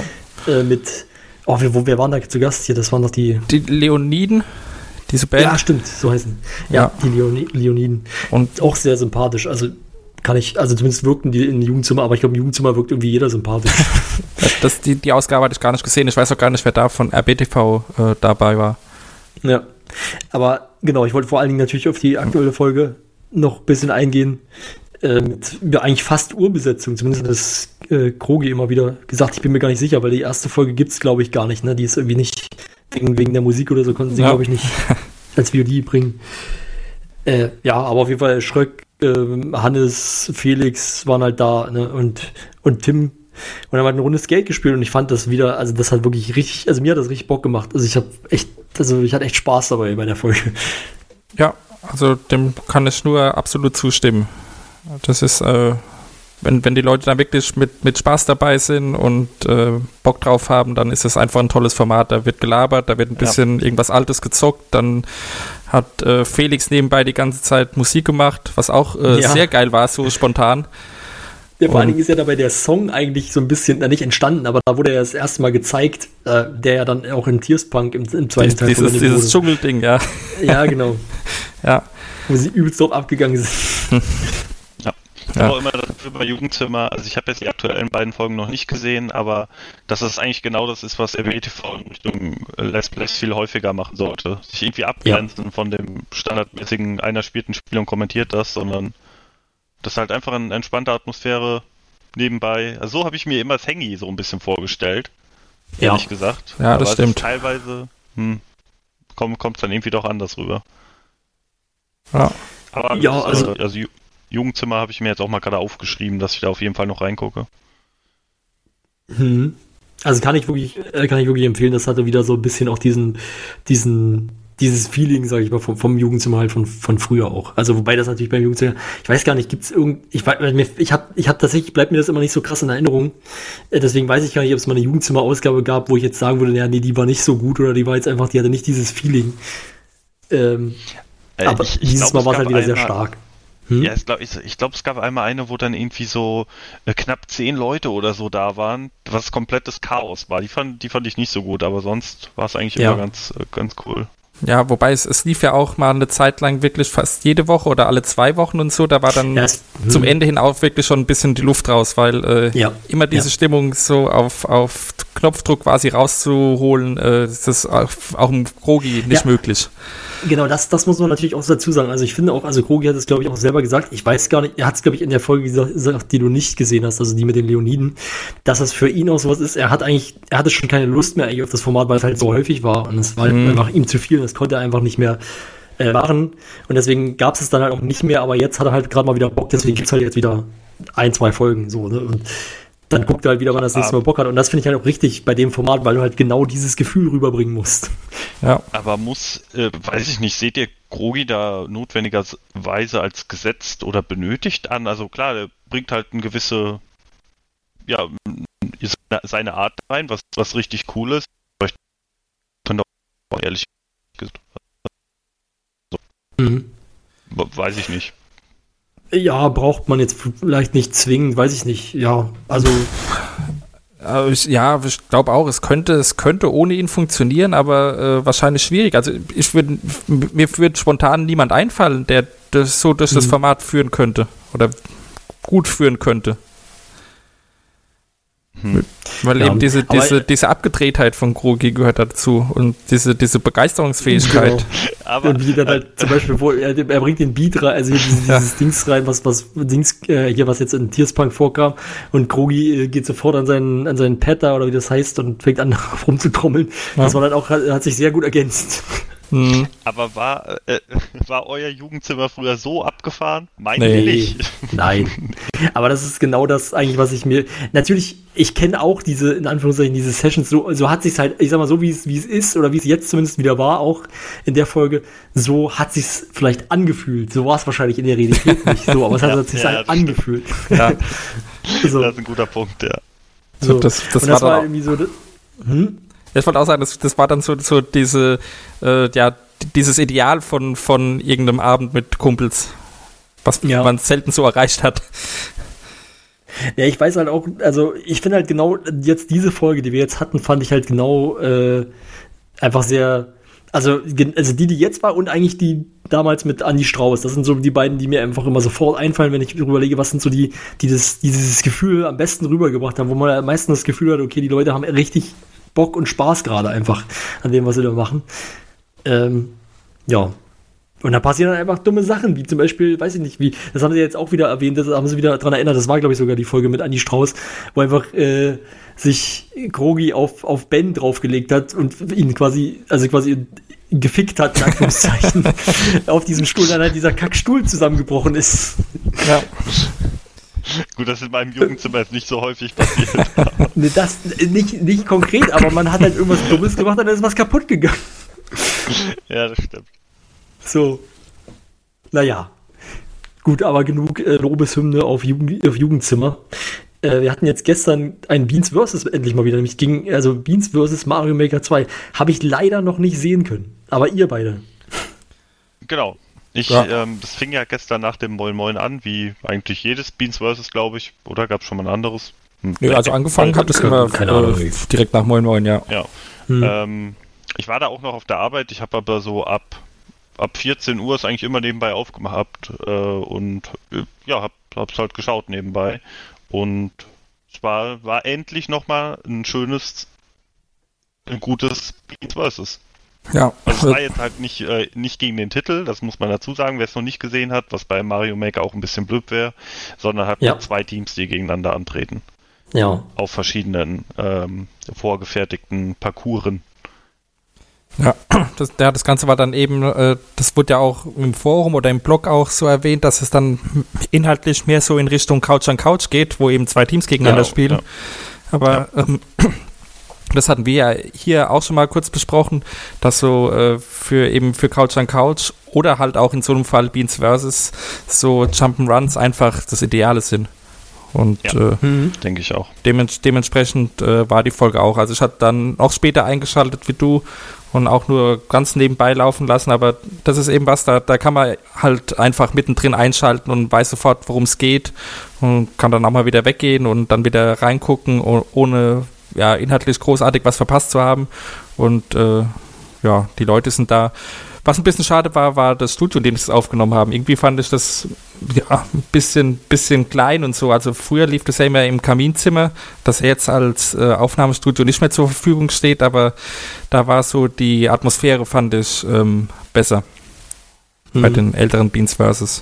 Wer waren da zu Gast hier? Das waren doch die Leoniden, diese Band. Ja, stimmt, so heißen. Ja, die Leoniden. Und auch sehr sympathisch. Also zumindest wirkten die im Jugendzimmer, aber ich glaube, im Jugendzimmer wirkt irgendwie jeder sympathisch. Die Ausgabe hatte ich gar nicht gesehen. Ich weiß auch gar nicht, wer da von RBTV dabei war. Ja, aber genau, ich wollte vor allen Dingen natürlich auf die aktuelle Folge noch ein bisschen eingehen. Mit eigentlich fast Urbesetzung, zumindest hat das Krogi immer wieder gesagt. Ich bin mir gar nicht sicher, weil die erste Folge gibt es, glaube ich, gar nicht. Ne? Die ist irgendwie nicht, wegen der Musik oder so, konnten sie, glaube ich, nicht als VOD bringen. Ja, aber auf jeden Fall Schröck, Hannes, Felix waren halt da, ne? und Tim. Und haben halt eine Runde Skate gespielt und ich fand das wieder, also das hat wirklich richtig, also mir hat das richtig Bock gemacht. Also ich hatte echt Spaß dabei bei der Folge. Ja, also dem kann ich nur absolut zustimmen. Das ist, wenn die Leute da wirklich mit Spaß dabei sind und Bock drauf haben, dann ist es einfach ein tolles Format. Da wird gelabert, da wird ein bisschen irgendwas Altes gezockt, dann hat Felix nebenbei die ganze Zeit Musik gemacht, was auch sehr geil war, so spontan. Ja, vor allen Dingen ist ja dabei der Song eigentlich so ein bisschen, nicht entstanden, aber da wurde ja das erste Mal gezeigt, der ja dann auch in Tierspunk im zweiten Teil dieses Dschungelding, ja. Ja, genau. Ja. Wo sie übelst drauf abgegangen sind. Ja. Auch immer dafür bei Jugendzimmer, also ich habe jetzt die aktuellen beiden Folgen noch nicht gesehen, aber dass das eigentlich genau das ist, was RBTV in Richtung Let's Plays viel häufiger machen sollte. Sich irgendwie abgrenzen von dem standardmäßigen, einer spielt ein Spiel und kommentiert das, sondern das ist halt einfach eine entspannte Atmosphäre nebenbei. Also so habe ich mir immer das Hangy so ein bisschen vorgestellt, ehrlich gesagt. Ja, das stimmt. Teilweise kommt es dann irgendwie doch anders rüber. Ja. Aber also Jugendzimmer habe ich mir jetzt auch mal gerade aufgeschrieben, dass ich da auf jeden Fall noch reingucke. Also kann ich wirklich empfehlen, das hatte wieder so ein bisschen auch dieses Feeling, sage ich mal, vom Jugendzimmer halt von früher auch. Also wobei das natürlich beim Jugendzimmer, ich weiß gar nicht, gibt's ich habe tatsächlich, bleibt mir das immer nicht so krass in Erinnerung. Deswegen weiß ich gar nicht, ob es mal eine Jugendzimmer-Ausgabe gab, wo ich jetzt sagen würde, nee, die war nicht so gut oder die war jetzt einfach, die hatte nicht dieses Feeling. Aber dieses Mal war es halt wieder sehr stark. Ja, ich glaube, es gab einmal eine, wo dann irgendwie so knapp 10 Leute oder so da waren, was komplettes Chaos war. Die fand ich nicht so gut, aber sonst war es eigentlich immer ganz cool. Ja, wobei es lief ja auch mal eine Zeit lang wirklich fast jede Woche oder alle 2 Wochen und so. Da war dann zum Ende hin auch wirklich schon ein bisschen die Luft raus, weil immer diese Stimmung so auf Knopfdruck quasi rauszuholen, ist das auch im Krogi nicht möglich. Genau, das muss man natürlich auch dazu sagen. Also ich finde auch, also Krogi hat es, glaube ich, auch selber gesagt, ich weiß gar nicht, er hat es, glaube ich, in der Folge gesagt, die du nicht gesehen hast, also die mit den Leoniden, dass das für ihn auch sowas ist, er hatte schon keine Lust mehr eigentlich auf das Format, weil es halt so häufig war und es war halt einfach ihm zu viel und das konnte er einfach nicht mehr machen und deswegen gab es dann halt auch nicht mehr, aber jetzt hat er halt gerade mal wieder Bock, deswegen gibt es halt jetzt wieder 1-2 Folgen so, ne? Und dann guckt er halt wieder, wann er das nächste Mal Bock hat. Und das finde ich halt auch richtig bei dem Format, weil du halt genau dieses Gefühl rüberbringen musst. Ja. Aber weiß ich nicht, seht ihr Krogi da notwendigerweise als gesetzt oder benötigt an? Also klar, der bringt halt eine gewisse, seine Art rein, was richtig cool ist. Aber ich könnte auch ehrlich gesagt, weiß ich nicht. Ja, braucht man jetzt vielleicht nicht zwingend, weiß ich nicht. Ja, also. Ich glaube auch, es könnte ohne ihn funktionieren, aber wahrscheinlich schwierig. Also mir würde spontan niemand einfallen, der das so durch das Format führen könnte oder gut führen könnte. Weil eben diese Abgedrehtheit von Krogi gehört dazu und diese Begeisterungsfähigkeit. Genau. Aber und wie dann halt zum Beispiel, er bringt den Beat rein, also dieses Dings rein, was jetzt in Tierspunk vorkam und Krogi geht sofort an seinen Pad da oder wie das heißt und fängt an rumzutrommeln. Ja. Das war dann auch, hat sich sehr gut ergänzt. Aber war euer Jugendzimmer früher so abgefahren? Nicht. Nein. Aber das ist genau das eigentlich, was ich mir... Natürlich, ich kenne auch diese, in Anführungszeichen, diese Sessions, so hat sich's halt, ich sag mal, so wie es ist, oder wie es jetzt zumindest wieder war, auch in der Folge, so hat sich's vielleicht angefühlt. So war es wahrscheinlich in der Realität nicht so, aber es hat sich halt angefühlt. Ja. So. Das ist ein guter Punkt, ja. So. Das war irgendwie so... Ich wollte auch sagen, das war dann so diese, dieses Ideal von irgendeinem Abend mit Kumpels, was man selten so erreicht hat. Ja, ich weiß halt auch, also ich finde halt genau jetzt diese Folge, die wir jetzt hatten, fand ich halt genau einfach sehr, also die jetzt war und eigentlich die damals mit Andi Strauß, das sind so die beiden, die mir einfach immer sofort einfallen, wenn ich überlege, was sind so die dieses Gefühl am besten rübergebracht haben, wo man am meisten das Gefühl hat, okay, die Leute haben richtig Bock und Spaß gerade einfach an dem, was sie da machen. Ja. Und da passieren dann einfach dumme Sachen, wie zum Beispiel, weiß ich nicht, wie, das haben sie jetzt auch wieder erwähnt, das haben sie wieder dran erinnert, das war, glaube ich, sogar die Folge mit Andi Strauß, wo einfach sich Krogi auf Ben draufgelegt hat und ihn quasi gefickt hat, in Anführungszeichen, auf diesem Stuhl, dann halt dieser Kackstuhl zusammengebrochen ist. Ja. Gut, das in meinem Jugendzimmer jetzt nicht so häufig passiert. Nee, das nicht konkret, aber man hat halt irgendwas Dummes gemacht und dann ist was kaputt gegangen. Ja, das stimmt. So. Naja. Gut, aber genug Lobeshymne auf Jugendzimmer. Wir hatten jetzt gestern ein Beans vs. endlich mal wieder, nämlich Beans vs. Mario Maker 2. Habe ich leider noch nicht sehen können. Aber ihr beide. Genau. Das fing ja gestern nach dem Moin Moin an, wie eigentlich jedes Beans vs., glaube ich. Oder gab es schon mal ein anderes? Nö, also angefangen hat es immer direkt nach Moin Moin, ja. Ich war da auch noch auf der Arbeit. Ich habe aber so ab 14 Uhr es eigentlich immer nebenbei aufgemacht und hab's halt geschaut nebenbei. Und es war endlich nochmal ein gutes Beans vs. Ja. Also es war jetzt halt nicht gegen den Titel, das muss man dazu sagen, wer es noch nicht gesehen hat, was bei Mario Maker auch ein bisschen blöd wäre, sondern halt nur zwei Teams, die gegeneinander antreten. Ja. Auf verschiedenen vorgefertigten Parcours. Ja, das Ganze war dann eben, das wurde ja auch im Forum oder im Blog auch so erwähnt, dass es dann inhaltlich mehr so in Richtung Couch an Couch geht, wo eben zwei Teams gegeneinander spielen. Ja. Aber das hatten wir ja hier auch schon mal kurz besprochen, dass so für Couch an Couch oder halt auch in so einem Fall Beans vs. so Jump'n'Runs einfach das Ideale sind. Und denke ich auch. Dementsprechend war die Folge auch. Also ich hatte dann auch später eingeschaltet wie du und auch nur ganz nebenbei laufen lassen, aber das ist eben was, da kann man halt einfach mittendrin einschalten und weiß sofort, worum es geht und kann dann auch mal wieder weggehen und dann wieder reingucken, ohne inhaltlich großartig was verpasst zu haben. Und die Leute sind da. Was ein bisschen schade war das Studio, in dem sie es aufgenommen haben. Irgendwie fand ich das ein bisschen klein und so. Also früher lief das ja immer im Kaminzimmer, das jetzt als Aufnahmestudio nicht mehr zur Verfügung steht, aber da war so die Atmosphäre, fand ich, besser bei den älteren Beans vs.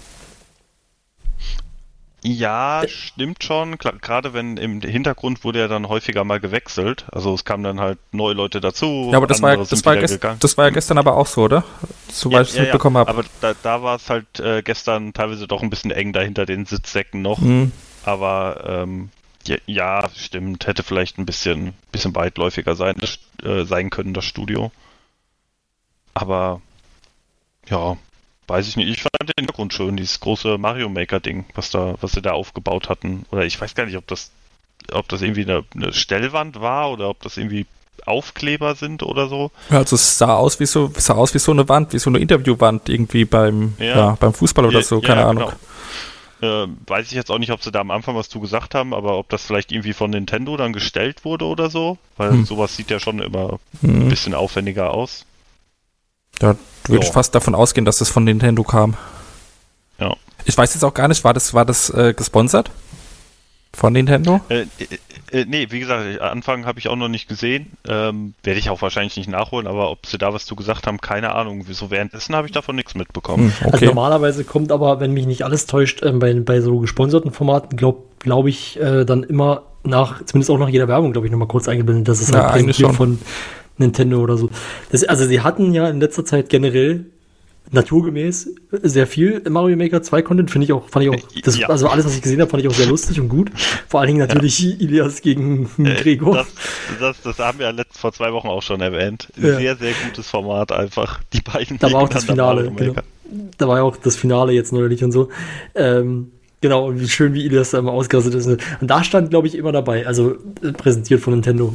Ja, stimmt schon. Gerade wenn im Hintergrund wurde ja dann häufiger mal gewechselt. Also es kamen dann halt neue Leute dazu. Ja, aber das war ja gestern aber auch so, oder? Soweit ich es mitbekommen habe. Aber da war es halt gestern teilweise doch ein bisschen eng dahinter den Sitzsäcken noch. Aber ja, stimmt. Hätte vielleicht ein bisschen weitläufiger sein können, das Studio. Aber ja, weiß ich nicht. Ich fand den Hintergrund schön, dieses große Mario Maker Ding, was sie da aufgebaut hatten. Oder ich weiß gar nicht, ob das irgendwie eine Stellwand war oder ob das irgendwie Aufkleber sind oder so. Ja, also es sah aus wie so eine Wand, wie so eine Interviewwand irgendwie beim Fußball oder so, keine Ahnung. Genau. Weiß ich jetzt auch nicht, ob sie da am Anfang was zu gesagt haben, aber ob das vielleicht irgendwie von Nintendo dann gestellt wurde oder so, weil sowas sieht ja schon immer ein bisschen aufwendiger aus. Da würde ich fast davon ausgehen, dass das von Nintendo kam. Ja. Ich weiß jetzt auch gar nicht, war das gesponsert? Von Nintendo? Nee, wie gesagt, Anfang habe ich auch noch nicht gesehen. Werde ich auch wahrscheinlich nicht nachholen, aber ob sie da was zu gesagt haben, keine Ahnung. So währenddessen habe ich davon nichts mitbekommen. Okay. Also normalerweise kommt aber, wenn mich nicht alles täuscht, bei so gesponserten Formaten, glaube ich, dann immer zumindest auch nach jeder Werbung, glaube ich, nochmal kurz eingeblendet, dass es halt präsentiert von Nintendo oder so. Also sie hatten ja in letzter Zeit generell naturgemäß sehr viel Mario Maker 2 Content, fand ich auch, also alles, was ich gesehen habe, fand ich auch sehr lustig und gut. Vor allen Dingen natürlich Ilias gegen Gregor. Das haben wir ja vor 2 Wochen auch schon erwähnt. Sehr, sehr gutes Format einfach. Die beiden. Da war auch das Finale. Genau. Da war ja auch das Finale jetzt neulich und so. Genau, und wie schön, wie Ilias da immer ausgerastet ist. Und da stand, glaube ich, immer dabei, also präsentiert von Nintendo.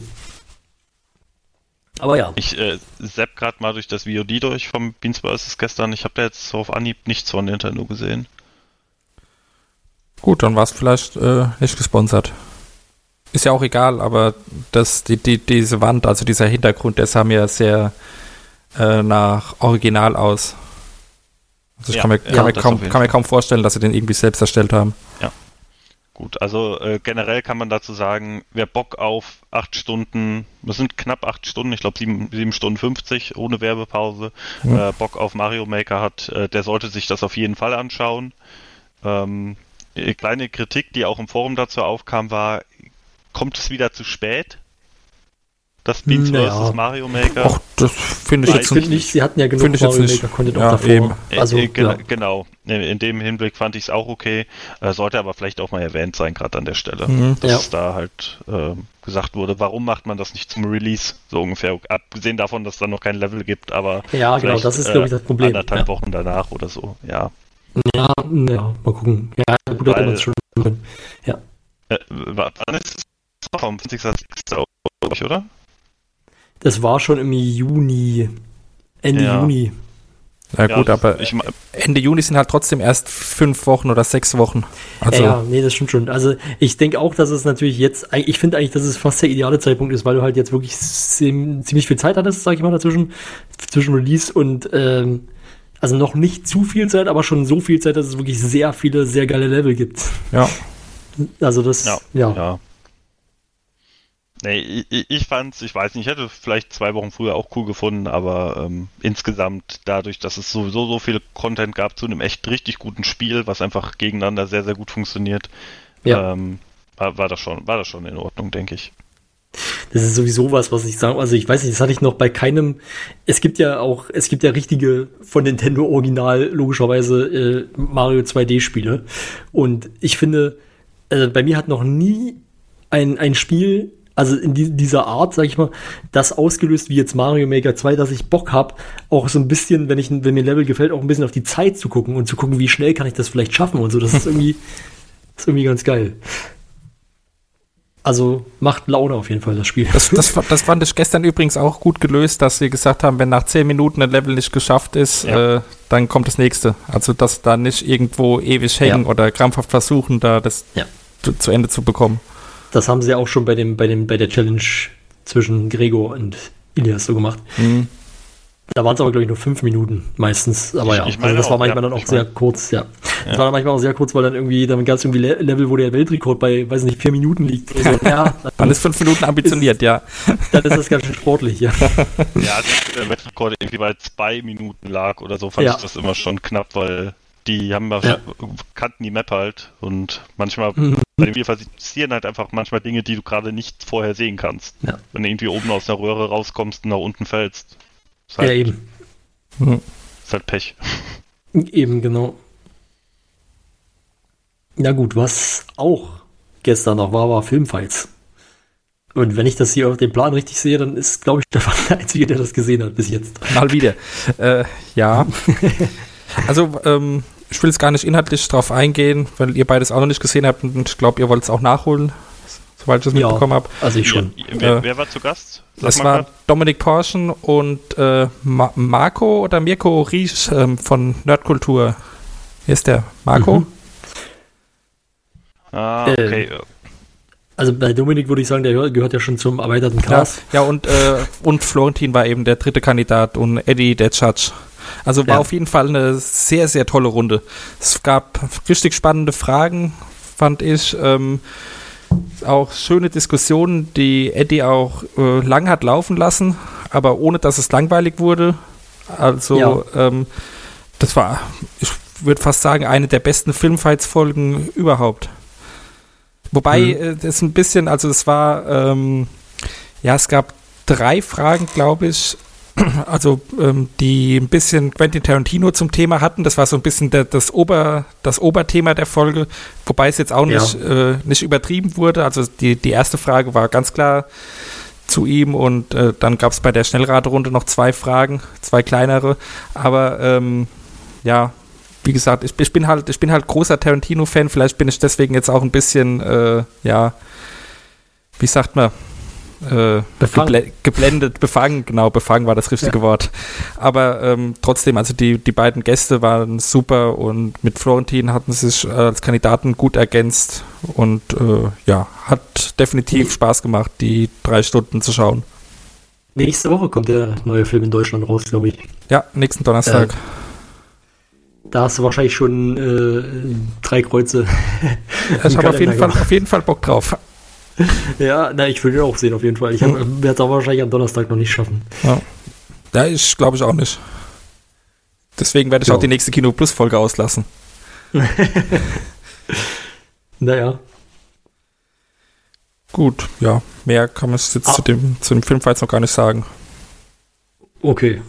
Aber ja. Ich zapp gerade mal durch das VOD durch vom Beans vs. gestern. Ich habe da jetzt so auf Anhieb nichts von Nintendo gesehen. Gut, dann war es vielleicht nicht gesponsert. Ist ja auch egal, aber diese Wand, also dieser Hintergrund, der sah mir sehr nach Original aus. Also ich kann mir kaum vorstellen, dass sie den irgendwie selbst erstellt haben. Ja. Gut, also generell kann man dazu sagen, wer Bock auf 8 Stunden, das sind knapp 8 Stunden, ich glaube 7 Stunden 50 ohne Werbepause, Bock auf Mario Maker hat, der sollte sich das auf jeden Fall anschauen. Kleine Kritik, die auch im Forum dazu aufkam, war, kommt es wieder zu spät? Das Beans vs. Mario Maker. Ach, das finde ich jetzt nicht. Sie hatten ja genug Mario Maker Content auch davor. Eben. Also, genau. In dem Hinblick fand ich es auch okay. Sollte aber vielleicht auch mal erwähnt sein, gerade an der Stelle. Dass da halt gesagt wurde, warum macht man das nicht zum Release? So ungefähr. Abgesehen davon, dass es dann noch kein Level gibt, aber ja, genau, das ist, glaube ich, das Problem. 1,5 Wochen danach oder so, ja. Ja, mal gucken. Ja, gut, hätte man es schon können. Ja. Wann ist es? Vom 20.06. glaube ich, oder? Das war schon im Juni. Ende Juni. Ja gut, aber Ende Juni sind halt trotzdem erst 5 Wochen oder 6 Wochen. Also ja, nee, das stimmt schon. Also ich denke auch, dass es natürlich jetzt, ich finde eigentlich, dass es fast der ideale Zeitpunkt ist, weil du halt jetzt wirklich ziemlich viel Zeit hattest, sag ich mal, zwischen Release und also noch nicht zu viel Zeit, aber schon so viel Zeit, dass es wirklich sehr viele, sehr geile Level gibt. Ja. Also das, ja. Nee, ich fand's, ich weiß nicht, ich hätte vielleicht 2 Wochen früher auch cool gefunden, aber insgesamt dadurch, dass es sowieso so viel Content gab zu einem echt richtig guten Spiel, was einfach gegeneinander sehr, sehr gut funktioniert, war das schon in Ordnung, denke ich. Das ist sowieso was ich sagen, also ich weiß nicht, das hatte ich noch bei keinem, es gibt ja richtige von Nintendo Original, logischerweise Mario 2D Spiele und ich finde, bei mir hat noch nie ein Spiel, also in dieser Art, sag ich mal, das ausgelöst wie jetzt Mario Maker 2, dass ich Bock habe, auch so ein bisschen, wenn mir ein Level gefällt, auch ein bisschen auf die Zeit zu gucken und zu gucken, wie schnell kann ich das vielleicht schaffen und so. Das ist irgendwie ganz geil. Also macht Laune auf jeden Fall, das Spiel. Das fand ich gestern übrigens auch gut gelöst, dass sie gesagt haben, wenn nach 10 Minuten ein Level nicht geschafft ist, dann kommt das nächste. Also dass da nicht irgendwo ewig hängen oder krampfhaft versuchen, da das zu Ende zu bekommen. Das haben sie auch schon bei der Challenge zwischen Gregor und Ilias so gemacht. Mhm. Da waren es aber, glaube ich, nur 5 Minuten meistens. Aber ich meine das war manchmal dann auch sehr kurz, Das war dann manchmal auch sehr kurz, weil dann gab es irgendwie Level, wo der Weltrekord bei, weiß nicht, 4 Minuten liegt. Also, dann ist 5 Minuten ambitioniert, dann ist das ganz schön sportlich, Ja, also der Weltrekord irgendwie bei 2 Minuten lag oder so, fand ich das immer schon knapp, weil die kannten die Map halt und manchmal bei dem Spiel passieren halt einfach manchmal Dinge, die du gerade nicht vorher sehen kannst. Ja. Wenn du irgendwie oben aus der Röhre rauskommst und nach unten fällst. Ist halt, eben. Ist halt Pech. Eben, genau. Na gut, was auch gestern noch war Filmfights. Und wenn ich das hier auf dem Plan richtig sehe, dann ist, glaube ich, Stefan der Einzige, der das gesehen hat bis jetzt. Mal wieder. Ja. Also, ich will jetzt gar nicht inhaltlich drauf eingehen, weil ihr beides auch noch nicht gesehen habt und ich glaube, ihr wollt es auch nachholen, soweit ich das mitbekommen habe. Also ich schon. Wer war zu Gast? Das war Dominik Porschen und Mirko Riesch von Nerdkultur. Hier ist der Marco. Okay. Also bei Dominik würde ich sagen, der gehört ja schon zum erweiterten Cast. Ja, und Florentin war eben der 3. Kandidat und Eddie der Judge. Also war auf jeden Fall eine sehr, sehr tolle Runde. Es gab richtig spannende Fragen, fand ich. Auch schöne Diskussionen, die Eddie auch lang hat laufen lassen, aber ohne, dass es langweilig wurde. Also das war, ich würde fast sagen, eine der besten Filmfights-Folgen überhaupt. Wobei es ein bisschen, also es war, es gab 3 Fragen, glaube ich, also die ein bisschen Quentin Tarantino zum Thema hatten. Das war so ein bisschen das Oberthema der Folge, wobei es jetzt auch nicht übertrieben wurde. Also die erste Frage war ganz klar zu ihm und dann gab es bei der Schnellraterunde noch 2 Fragen, 2 kleinere. Aber ja, wie gesagt, ich bin halt großer Tarantino-Fan. Vielleicht bin ich deswegen jetzt auch ein bisschen, wie sagt man, geblendet, befangen war das richtige Wort. Aber trotzdem, also die beiden Gäste waren super und mit Florentin hatten sie sich als Kandidaten gut ergänzt und hat definitiv Spaß gemacht, die 3 Stunden zu schauen. Nächste Woche kommt der neue Film in Deutschland raus, glaube ich. Ja, nächsten Donnerstag. Da hast du wahrscheinlich schon 3 Kreuze. Ich habe auf jeden Fall Bock drauf. Ja, ich will den auch sehen, auf jeden Fall. Ich werde es auch wahrscheinlich am Donnerstag noch nicht schaffen. Ja, ich glaube ich auch nicht. Deswegen werde ich auch die nächste Kino Plus Folge auslassen. Naja. Gut, ja. Mehr kann man jetzt zu dem Film jetzt noch gar nicht sagen. Okay.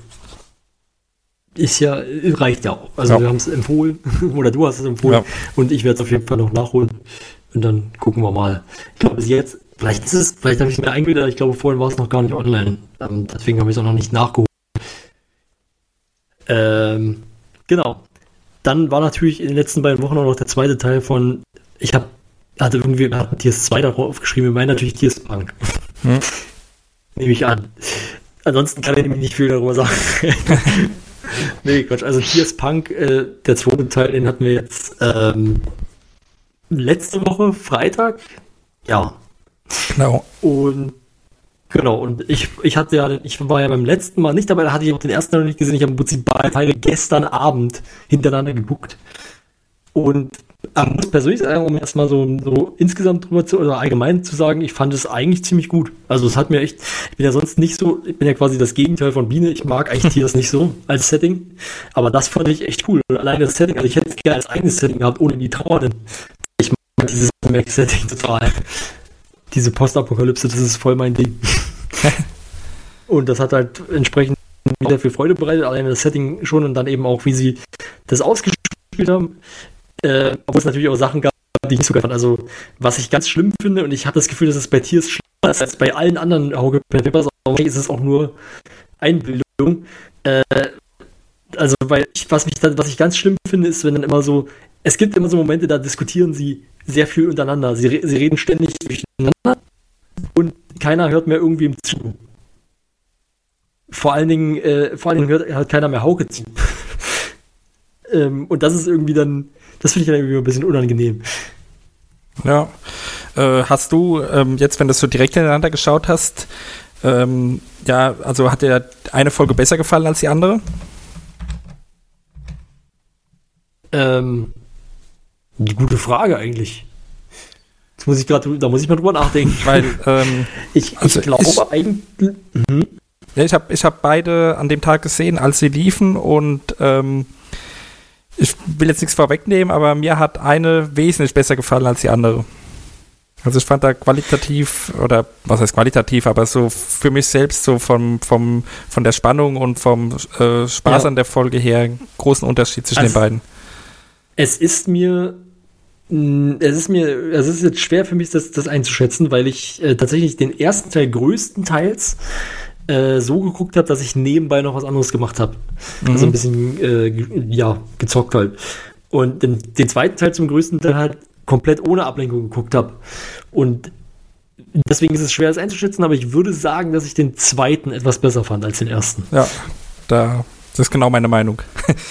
Reicht ja auch. Also wir haben es empfohlen, oder du hast es empfohlen, und ich werde es auf jeden Fall noch nachholen. Und dann gucken wir mal. Ich glaube, vielleicht habe ich es mir eingebildet, aber ich glaube, vorhin war es noch gar nicht online. Deswegen habe ich es auch noch nicht nachgeholt. Genau. Dann war natürlich in den letzten beiden Wochen auch noch der zweite Teil von, wir hatten Tiers 2 darauf aufgeschrieben, wir meinen natürlich Tiers Punk. Nehme ich an. Ansonsten kann ich nämlich nicht viel darüber sagen. Nee, Quatsch. Also Tiers Punk, der zweite Teil, den hatten wir jetzt letzte Woche, Freitag. Ja. Genau. Und ich war ja beim letzten Mal nicht dabei, da hatte ich auch den ersten noch nicht gesehen. Ich habe im Prinzip beide Teile gestern Abend hintereinander geguckt. Und muss persönlich sagen, um erstmal so insgesamt oder allgemein zu sagen, ich fand es eigentlich ziemlich gut. Also es hat mir echt, ich bin ja quasi das Gegenteil von Biene, ich mag eigentlich Tiers nicht so als Setting, aber das fand ich echt cool. Und alleine das Setting, also ich hätte es gerne als eigenes Setting gehabt, ohne die Trauernden. Ich mag dieses Mac-Setting total. Diese Postapokalypse, das ist voll mein Ding. Und das hat halt entsprechend wieder viel Freude bereitet, alleine das Setting schon und dann eben auch, wie sie das ausgespielt haben. Obwohl es natürlich auch Sachen gab, die ich nicht so geil fand. Also, was ich ganz schlimm finde, und ich habe das Gefühl, dass es bei Tiers schlimmer ist als bei allen anderen Hauke Papers, aber ist es auch nur Einbildung. Also, was ich ganz schlimm finde, ist, wenn dann immer so, es gibt immer so Momente, da diskutieren sie sehr viel untereinander. Sie reden ständig durcheinander und keiner hört mehr irgendwem zu. Vor allen Dingen hört halt keiner mehr Hauke zu. Und das ist irgendwie dann, das finde ich dann irgendwie ein bisschen unangenehm. Ja. Hast du jetzt, wenn du so direkt hintereinander geschaut hast, also hat dir eine Folge besser gefallen als die andere? Die gute Frage eigentlich. Da muss ich mal drüber nachdenken. Weil, ich glaube eigentlich. Ja, ich hab beide an dem Tag gesehen, als sie liefen und ich will jetzt nichts vorwegnehmen, aber mir hat eine wesentlich besser gefallen als die andere. Also ich fand da qualitativ, oder was heißt qualitativ, aber so für mich selbst so von der Spannung und vom Spaß an der Folge her einen großen Unterschied zwischen den beiden. Es ist jetzt schwer für mich, das einzuschätzen, weil ich tatsächlich den ersten Teil größtenteils so geguckt habe, dass ich nebenbei noch was anderes gemacht habe. Also ein bisschen, gezockt halt. Und den zweiten Teil zum größten Teil halt komplett ohne Ablenkung geguckt habe. Und deswegen ist es schwer, das einzuschätzen, aber ich würde sagen, dass ich den zweiten etwas besser fand als den ersten. Ja, das ist genau meine Meinung.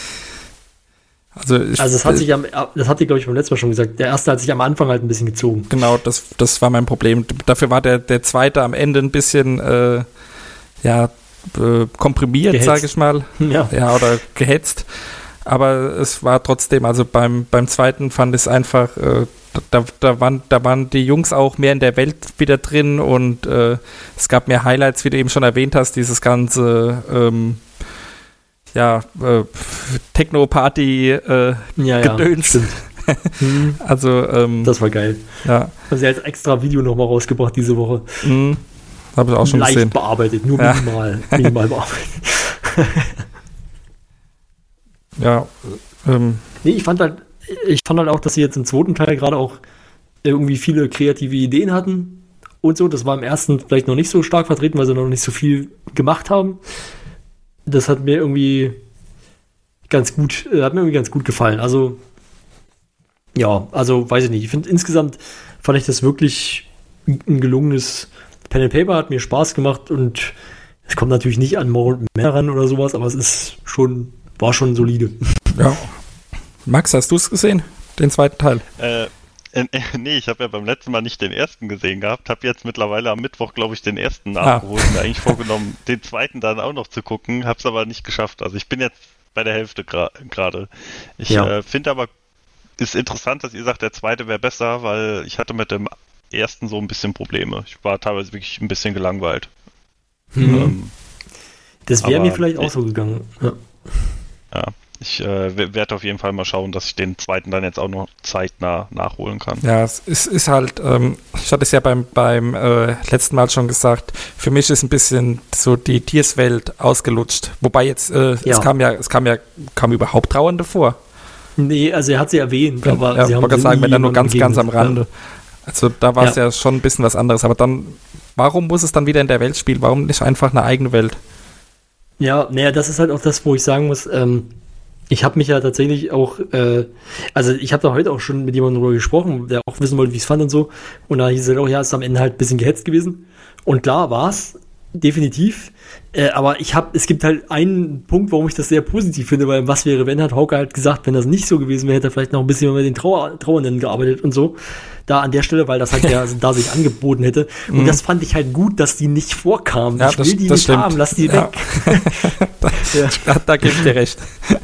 Also das hatte ich, glaube ich, beim letzten Mal schon gesagt. Der erste hat sich am Anfang halt ein bisschen gezogen. Genau, das war mein Problem. Dafür war der zweite am Ende ein bisschen komprimiert, sage ich mal. Ja, oder gehetzt. Aber es war trotzdem, also beim zweiten fand ich es einfach, da waren die Jungs auch mehr in der Welt wieder drin und es gab mehr Highlights, wie du eben schon erwähnt hast, dieses ganze Techno-Party Gedöns. Also, das war geil. Ja. Also er hat extra Video nochmal rausgebracht diese Woche. habe ich auch schon leicht gesehen. Bearbeitet, nur minimal bearbeitet. Ja. Nee, ich fand halt auch, dass sie jetzt im zweiten Teil gerade auch irgendwie viele kreative Ideen hatten und so. Das war im ersten vielleicht noch nicht so stark vertreten, weil sie noch nicht so viel gemacht haben. Das hat mir irgendwie ganz gut gefallen. Also, ja, also weiß ich nicht. Ich finde, insgesamt fand ich das wirklich ein gelungenes Pen and Paper, hat mir Spaß gemacht und es kommt natürlich nicht an More mehr ran oder sowas, aber es war schon solide. Ja. Max, hast du es gesehen? Den zweiten Teil? Nee, ich habe ja beim letzten Mal nicht den ersten gesehen gehabt, habe jetzt mittlerweile am Mittwoch, glaube ich, den ersten nachgeholt und mir eigentlich vorgenommen, den zweiten dann auch noch zu gucken, habe es aber nicht geschafft. Also ich bin jetzt bei der Hälfte gerade. Ich finde aber, ist interessant, dass ihr sagt, der zweite wäre besser, weil ich hatte mit dem ersten so ein bisschen Probleme. Ich war teilweise wirklich ein bisschen gelangweilt. Das wäre mir vielleicht auch so gegangen. Ja. Ich werde auf jeden Fall mal schauen, dass ich den zweiten dann jetzt auch noch zeitnah nachholen kann. Ja, es ist halt, ich hatte es ja beim letzten Mal schon gesagt, für mich ist ein bisschen so die Tierswelt ausgelutscht. Wobei jetzt, es kam überhaupt Trauernde vor. Nee, also er hat sie erwähnt, aber sie haben gesagt, wenn dann nur ganz am Rande. Ja. Also da war es ja schon ein bisschen was anderes. Aber dann, warum muss es dann wieder in der Welt spielen? Warum nicht einfach eine eigene Welt? Ja, naja, das ist halt auch das, wo ich sagen muss, ich habe mich ja tatsächlich auch, also ich habe da heute auch schon mit jemandem darüber gesprochen, der auch wissen wollte, wie ich es fand und so. Und da hieß es halt auch, ja, ist am Ende halt ein bisschen gehetzt gewesen. Und klar war es, definitiv. Aber es gibt halt einen Punkt, warum ich das sehr positiv finde, weil was wäre, wenn, hat Hauke halt gesagt, wenn das nicht so gewesen wäre, hätte er vielleicht noch ein bisschen mit den Trauernden gearbeitet und so. Da an der Stelle, weil das halt da sich angeboten hätte. Und das fand ich halt gut, dass die nicht vorkamen. Ja, ich will die nicht stimmt. haben, lass die weg. Da gebe ich dir recht.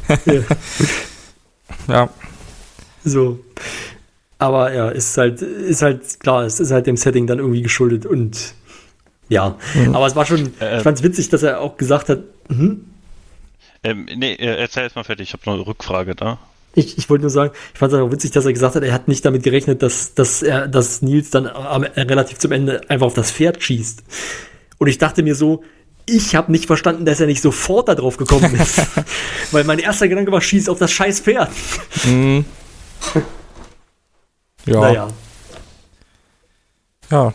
Ja. So. Aber ja, ist halt klar, es ist halt dem Setting dann irgendwie geschuldet und ja. Aber es war schon, ich fand es witzig, dass er auch gesagt hat, erzähl erst mal fertig, ich habe noch eine Rückfrage da. Ich wollte nur sagen, ich fand es auch witzig, dass er gesagt hat, er hat nicht damit gerechnet, dass Nils dann relativ zum Ende einfach auf das Pferd schießt. Und ich dachte mir so, ich habe nicht verstanden, dass er nicht sofort da drauf gekommen ist. Weil mein erster Gedanke war, schieß auf das scheiß Pferd. Ja. Naja. Ja.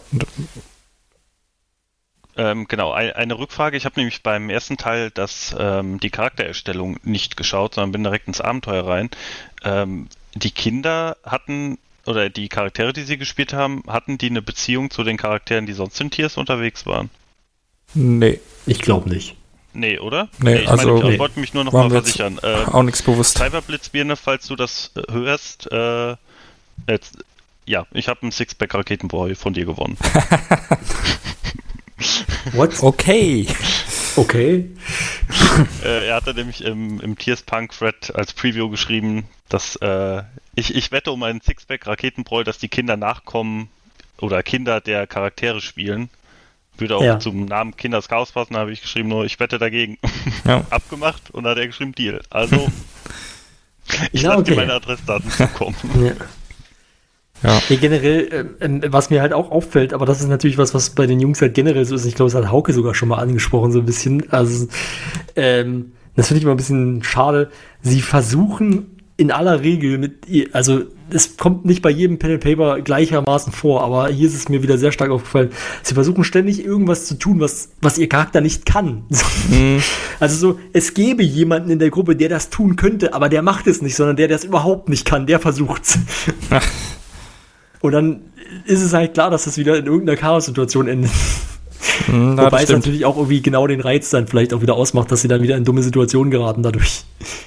Genau, eine Rückfrage. Ich habe nämlich beim ersten Teil die Charaktererstellung nicht geschaut, sondern bin direkt ins Abenteuer rein. Die Kinder oder die Charaktere, die sie gespielt haben, hatten die eine Beziehung zu den Charakteren, die sonst in Tiers unterwegs waren? Nee. Ich glaube nicht. Nee, oder? Nee, ich also ich wollte mich nur noch mal versichern. Auch nichts bewusst. Cyberblitzbirne, falls du das hörst, ich habe einen Sixpack-Raketenbräu von dir gewonnen. What? Okay. Er hatte nämlich im Tiers Punk Thread als Preview geschrieben, dass ich wette um einen Sixpack-Raketenbräu, dass die Kinder nachkommen oder Kinder der Charaktere spielen. Würde auch zum Namen Kinders Chaos passen, habe ich geschrieben, nur ich wette dagegen. Ja. Abgemacht und dann hat er geschrieben Deal. Also, ich lasse dir meine Adressdaten zukommen. Ja. Nee, generell, was mir halt auch auffällt, aber das ist natürlich was bei den Jungs halt generell so ist, ich glaube, das hat Hauke sogar schon mal angesprochen, so ein bisschen. Also, das finde ich immer ein bisschen schade. Sie versuchen in aller Regel also es kommt nicht bei jedem Pen and Paper gleichermaßen vor, aber hier ist es mir wieder sehr stark aufgefallen. Sie versuchen ständig irgendwas zu tun, was ihr Charakter nicht kann. Also so, es gäbe jemanden in der Gruppe, der das tun könnte, aber der macht es nicht, sondern der es überhaupt nicht kann, der versucht's. Und dann ist es halt klar, dass das wieder in irgendeiner Chaos-Situation endet. Wobei es natürlich auch irgendwie genau den Reiz dann vielleicht auch wieder ausmacht, dass sie dann wieder in dumme Situationen geraten dadurch.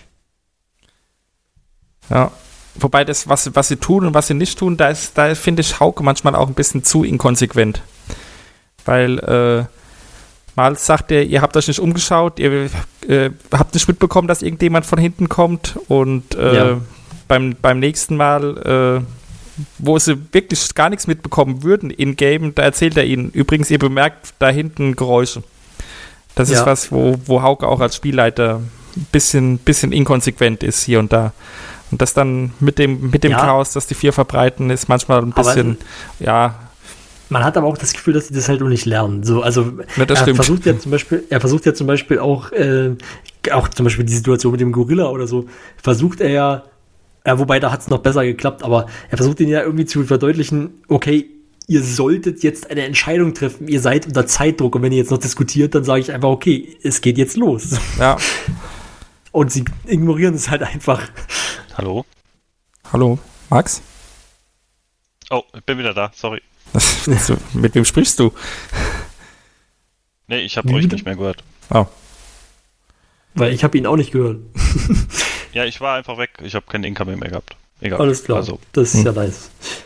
Ja, wobei das, was sie tun und was sie nicht tun, da finde ich Hauke manchmal auch ein bisschen zu inkonsequent. Weil mal sagt er, ihr habt euch nicht umgeschaut, ihr habt nicht mitbekommen, dass irgendjemand von hinten kommt und beim nächsten Mal wo sie wirklich gar nichts mitbekommen würden in-game, da erzählt er ihnen, übrigens, ihr bemerkt da hinten Geräusche. Das ist was, wo Hauke auch als Spielleiter ein bisschen inkonsequent ist hier und da. Und das dann mit dem Chaos, das die 4 verbreiten, ist manchmal ein bisschen, man hat aber auch das Gefühl, dass sie das halt auch nicht lernen. So, also Ja, das er stimmt. versucht ja zum Beispiel auch zum Beispiel die Situation mit dem Gorilla oder so, versucht er ja, wobei da hat es noch besser geklappt, aber er versucht ihn ja irgendwie zu verdeutlichen, okay, ihr solltet jetzt eine Entscheidung treffen, ihr seid unter Zeitdruck und wenn ihr jetzt noch diskutiert, dann sage ich einfach, okay, es geht jetzt los. Ja. Und sie ignorieren es halt einfach. Hallo? Hallo, Max? Oh, ich bin wieder da, sorry. Mit wem sprichst du? Nee, ich habe euch nicht mehr gehört. Oh. Weil ich habe ihn auch nicht gehört. Ja, ich war einfach weg. Ich habe kein Incoming mehr gehabt. Egal. Alles klar, Also, das ist ja nice.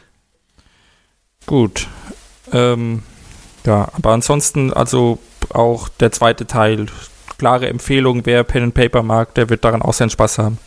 Gut. Ja, aber ansonsten, also auch der zweite Teil, klare Empfehlung, wer Pen and Paper mag, der wird daran auch seinen Spaß haben.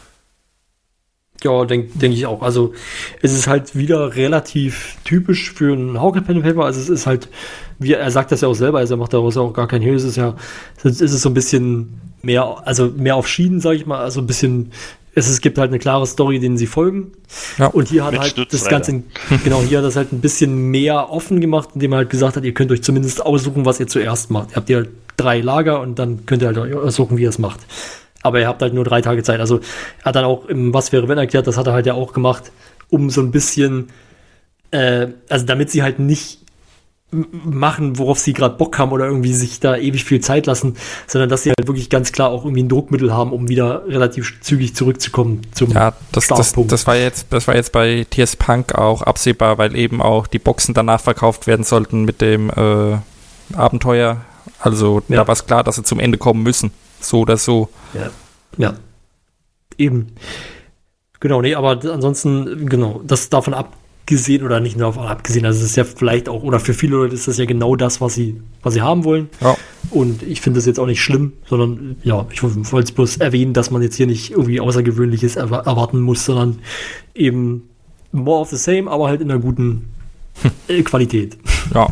Ja, denke ich auch. Also es ist halt wieder relativ typisch für ein Hauke Pen and Paper. Also es ist halt, wie er sagt das ja auch selber, also er macht daraus auch gar kein Hehl. Es ist so ein bisschen mehr, also mehr auf Schienen, sage ich mal. Also ein bisschen, es gibt halt eine klare Story, denen sie folgen. Ja. Und hier hat Mit halt das Stützräder. Ganze, genau, hier hat das halt ein bisschen mehr offen gemacht, indem er halt gesagt hat, ihr könnt euch zumindest aussuchen, was ihr zuerst macht. Ihr habt halt 3 Lager und dann könnt ihr halt euch aussuchen, wie ihr es macht. Aber ihr habt halt nur 3 Tage Zeit. Also er hat dann auch im Was wäre wenn erklärt, das hat er halt ja auch gemacht, um so ein bisschen, also damit sie halt nicht machen, worauf sie gerade Bock haben oder irgendwie sich da ewig viel Zeit lassen, sondern dass sie halt wirklich ganz klar auch irgendwie ein Druckmittel haben, um wieder relativ zügig zurückzukommen zum Ja, das Startpunkt. war jetzt bei TS Punk auch absehbar, weil eben auch die Boxen danach verkauft werden sollten mit dem Abenteuer. Also Ja. da war es klar, dass sie zum Ende kommen müssen. So oder so. Ja. Eben. Genau, nee, aber ansonsten, genau, das davon abgesehen oder nicht nur davon abgesehen, also es ist ja vielleicht auch, oder für viele Leute ist das ja genau das, was sie haben wollen. Ja. Und ich finde das jetzt auch nicht schlimm, sondern ja, ich wollte es bloß erwähnen, dass man jetzt hier nicht irgendwie Außergewöhnliches erwarten muss, sondern eben more of the same, aber halt in einer guten Qualität. Ja.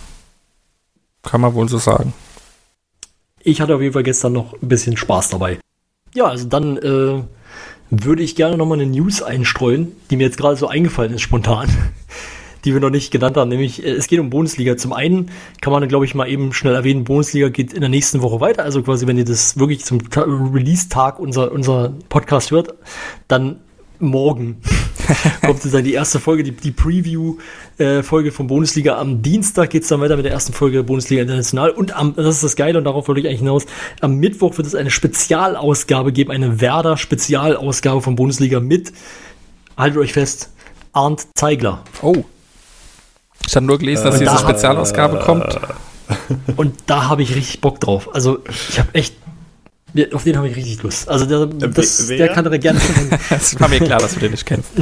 Kann man wohl so sagen. Ich hatte auf jeden Fall gestern noch ein bisschen Spaß dabei. Ja, also dann würde ich gerne nochmal eine News einstreuen, die mir jetzt gerade so eingefallen ist, spontan, die wir noch nicht genannt haben, nämlich es geht um Bundesliga. Zum einen kann man, glaube ich, mal eben schnell erwähnen, Bundesliga geht in der nächsten Woche weiter, also quasi, wenn ihr das wirklich zum Release-Tag unser Podcast hört, dann morgen kommt sozusagen die erste Folge, die Preview-Folge von Bundesliga. Am Dienstag geht es dann weiter mit der ersten Folge Bundesliga International und das ist das Geile und darauf wollte ich eigentlich hinaus, am Mittwoch wird es eine Spezialausgabe geben, eine Werder-Spezialausgabe von Bundesliga mit, haltet euch fest, Arndt Zeigler. Oh. Ich habe nur gelesen, dass diese Spezialausgabe kommt. Und da habe ich richtig Bock drauf. Also ich habe echt, auf den habe ich richtig Lust. Also der kann da gerne. Es war mir klar, dass du den nicht kennst.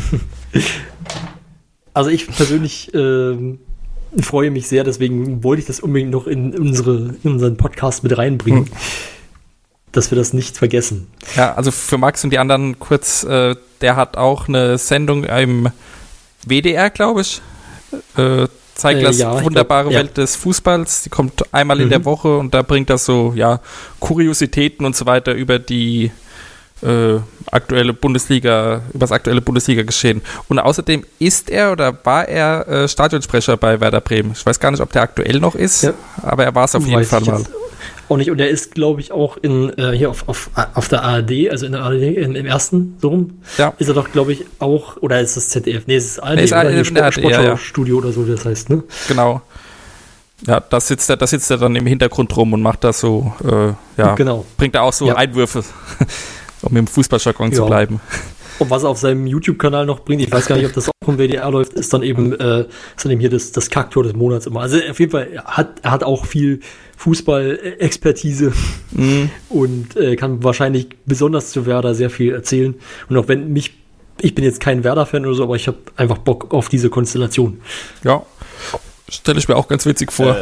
Also ich persönlich freue mich sehr, deswegen wollte ich das unbedingt noch in unseren Podcast mit reinbringen, dass wir das nicht vergessen. Ja, also für Max und die anderen kurz, der hat auch eine Sendung im WDR, glaube ich. Zeiglers wunderbare Welt des Fußballs. Die kommt einmal in der Woche und da bringt das so, ja, Kuriositäten und so weiter über die aktuelle Bundesliga, über das aktuelle Bundesliga-Geschehen. Und außerdem war er Stadionsprecher bei Werder Bremen. Ich weiß gar nicht, ob der aktuell noch ist, aber er war es auf jeden Fall mal. Auch nicht. Und er ist, glaube ich, auch hier auf der ARD, also in der ARD, im ersten, so rum, ist er doch, glaube ich, auch, oder ist das ZDF? Nee, es ist ARD, Sportschau-Studio oder so, wie das heißt, ne? Genau. Ja, da sitzt er dann im Hintergrund rum und macht das so, genau. Bringt er auch so Einwürfe, um im Fußballjargon zu bleiben. Und was er auf seinem YouTube-Kanal noch bringt, ich weiß gar nicht, ob das auch im WDR läuft, ist dann eben hier das Kacktor des Monats immer. Also auf jeden Fall, er hat auch viel Fußball-Expertise und kann wahrscheinlich besonders zu Werder sehr viel erzählen. Und auch wenn ich bin jetzt kein Werder-Fan oder so, aber ich habe einfach Bock auf diese Konstellation. Ja, stelle ich mir auch ganz witzig vor.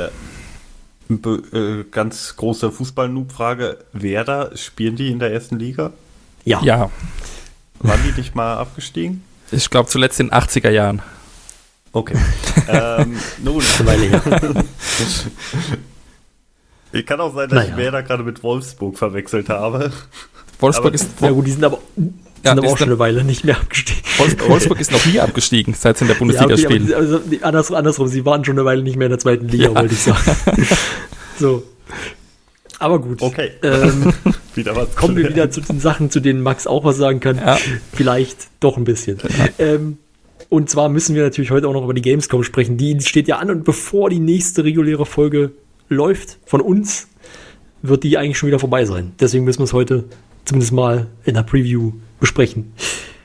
Ganz große Fußball-Noob-Frage. Werder, spielen die in der ersten Liga? Ja. Waren die nicht mal abgestiegen? Ich glaube zuletzt in den 80er Jahren. Okay. Nun. Ich kann auch sein, dass ich Werder gerade mit Wolfsburg verwechselt habe. Wolfsburg ist... Ja gut, die sind aber... Sind aber auch schon eine Weile nicht mehr abgestiegen. Wolfsburg ist noch nie abgestiegen, seit sie in der Bundesliga spielen. Also, andersrum, sie waren schon eine Weile nicht mehr in der zweiten Liga, wollte ich sagen. So. Aber gut. Okay. Wieder was kommen wir wieder zu den Sachen, zu denen Max auch was sagen kann. Ja. Vielleicht doch ein bisschen. Und zwar müssen wir natürlich heute auch noch über die Gamescom sprechen. Die steht ja an, und bevor die nächste reguläre Folge läuft von uns, wird die eigentlich schon wieder vorbei sein. Deswegen müssen wir es heute zumindest mal in der Preview besprechen.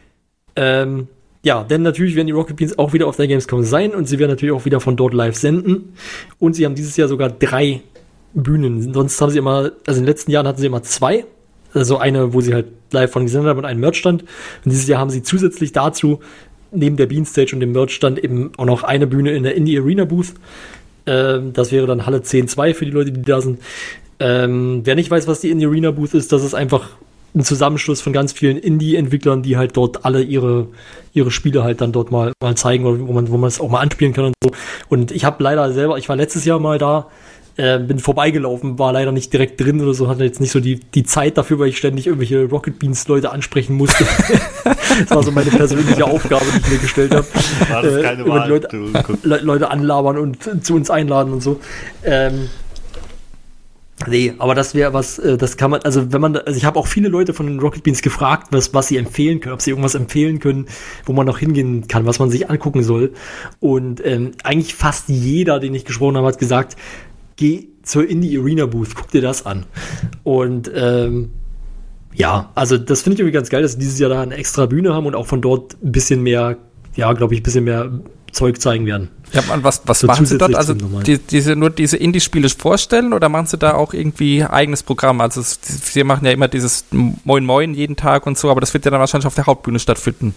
Ja, denn natürlich werden die Rocket Beans auch wieder auf der Gamescom sein, und sie werden natürlich auch wieder von dort live senden. Und sie haben dieses Jahr sogar 3 Bühnen. Sonst haben sie immer, also in den letzten Jahren hatten sie immer 2. Also eine, wo sie halt live von gesendet haben, und einen Merchstand. Und dieses Jahr haben sie zusätzlich dazu, neben der Beanstage und dem Merchstand, eben auch noch eine Bühne in der Indie Arena Booth. Das wäre dann Halle 10.2 für die Leute, die da sind. Wer nicht weiß, was die Indie Arena Booth ist, das ist einfach ein Zusammenschluss von ganz vielen Indie-Entwicklern, die halt dort alle ihre Spiele halt dann dort mal zeigen, wo man es auch mal anspielen kann und so. Und ich habe leider selber, ich war letztes Jahr mal da, bin vorbeigelaufen, war leider nicht direkt drin oder so, hatte jetzt nicht so die Zeit dafür, weil ich ständig irgendwelche Rocket Beans Leute ansprechen musste. Das war so meine persönliche Aufgabe, die ich mir gestellt habe. War das keine Wahl? Leute anlabern und zu uns einladen und so. Nee, aber das wäre was, das kann man, also ich habe auch viele Leute von den Rocket Beans gefragt, was sie empfehlen können, ob sie irgendwas empfehlen können, wo man noch hingehen kann, was man sich angucken soll. Und eigentlich fast jeder, den ich gesprochen habe, hat gesagt, geh zur Indie Arena Booth, guck dir das an. Und ja, also das finde ich irgendwie ganz geil, dass sie dieses Jahr da eine extra Bühne haben und auch von dort ein bisschen mehr, ja, glaube ich, ein bisschen mehr Zeug zeigen werden. Ja, man, was so machen sie dort? Also nur diese Indie-Spiele vorstellen, oder machen sie da auch irgendwie eigenes Programm? Also sie machen ja immer dieses Moin Moin jeden Tag und so, aber das wird ja dann wahrscheinlich auf der Hauptbühne stattfinden.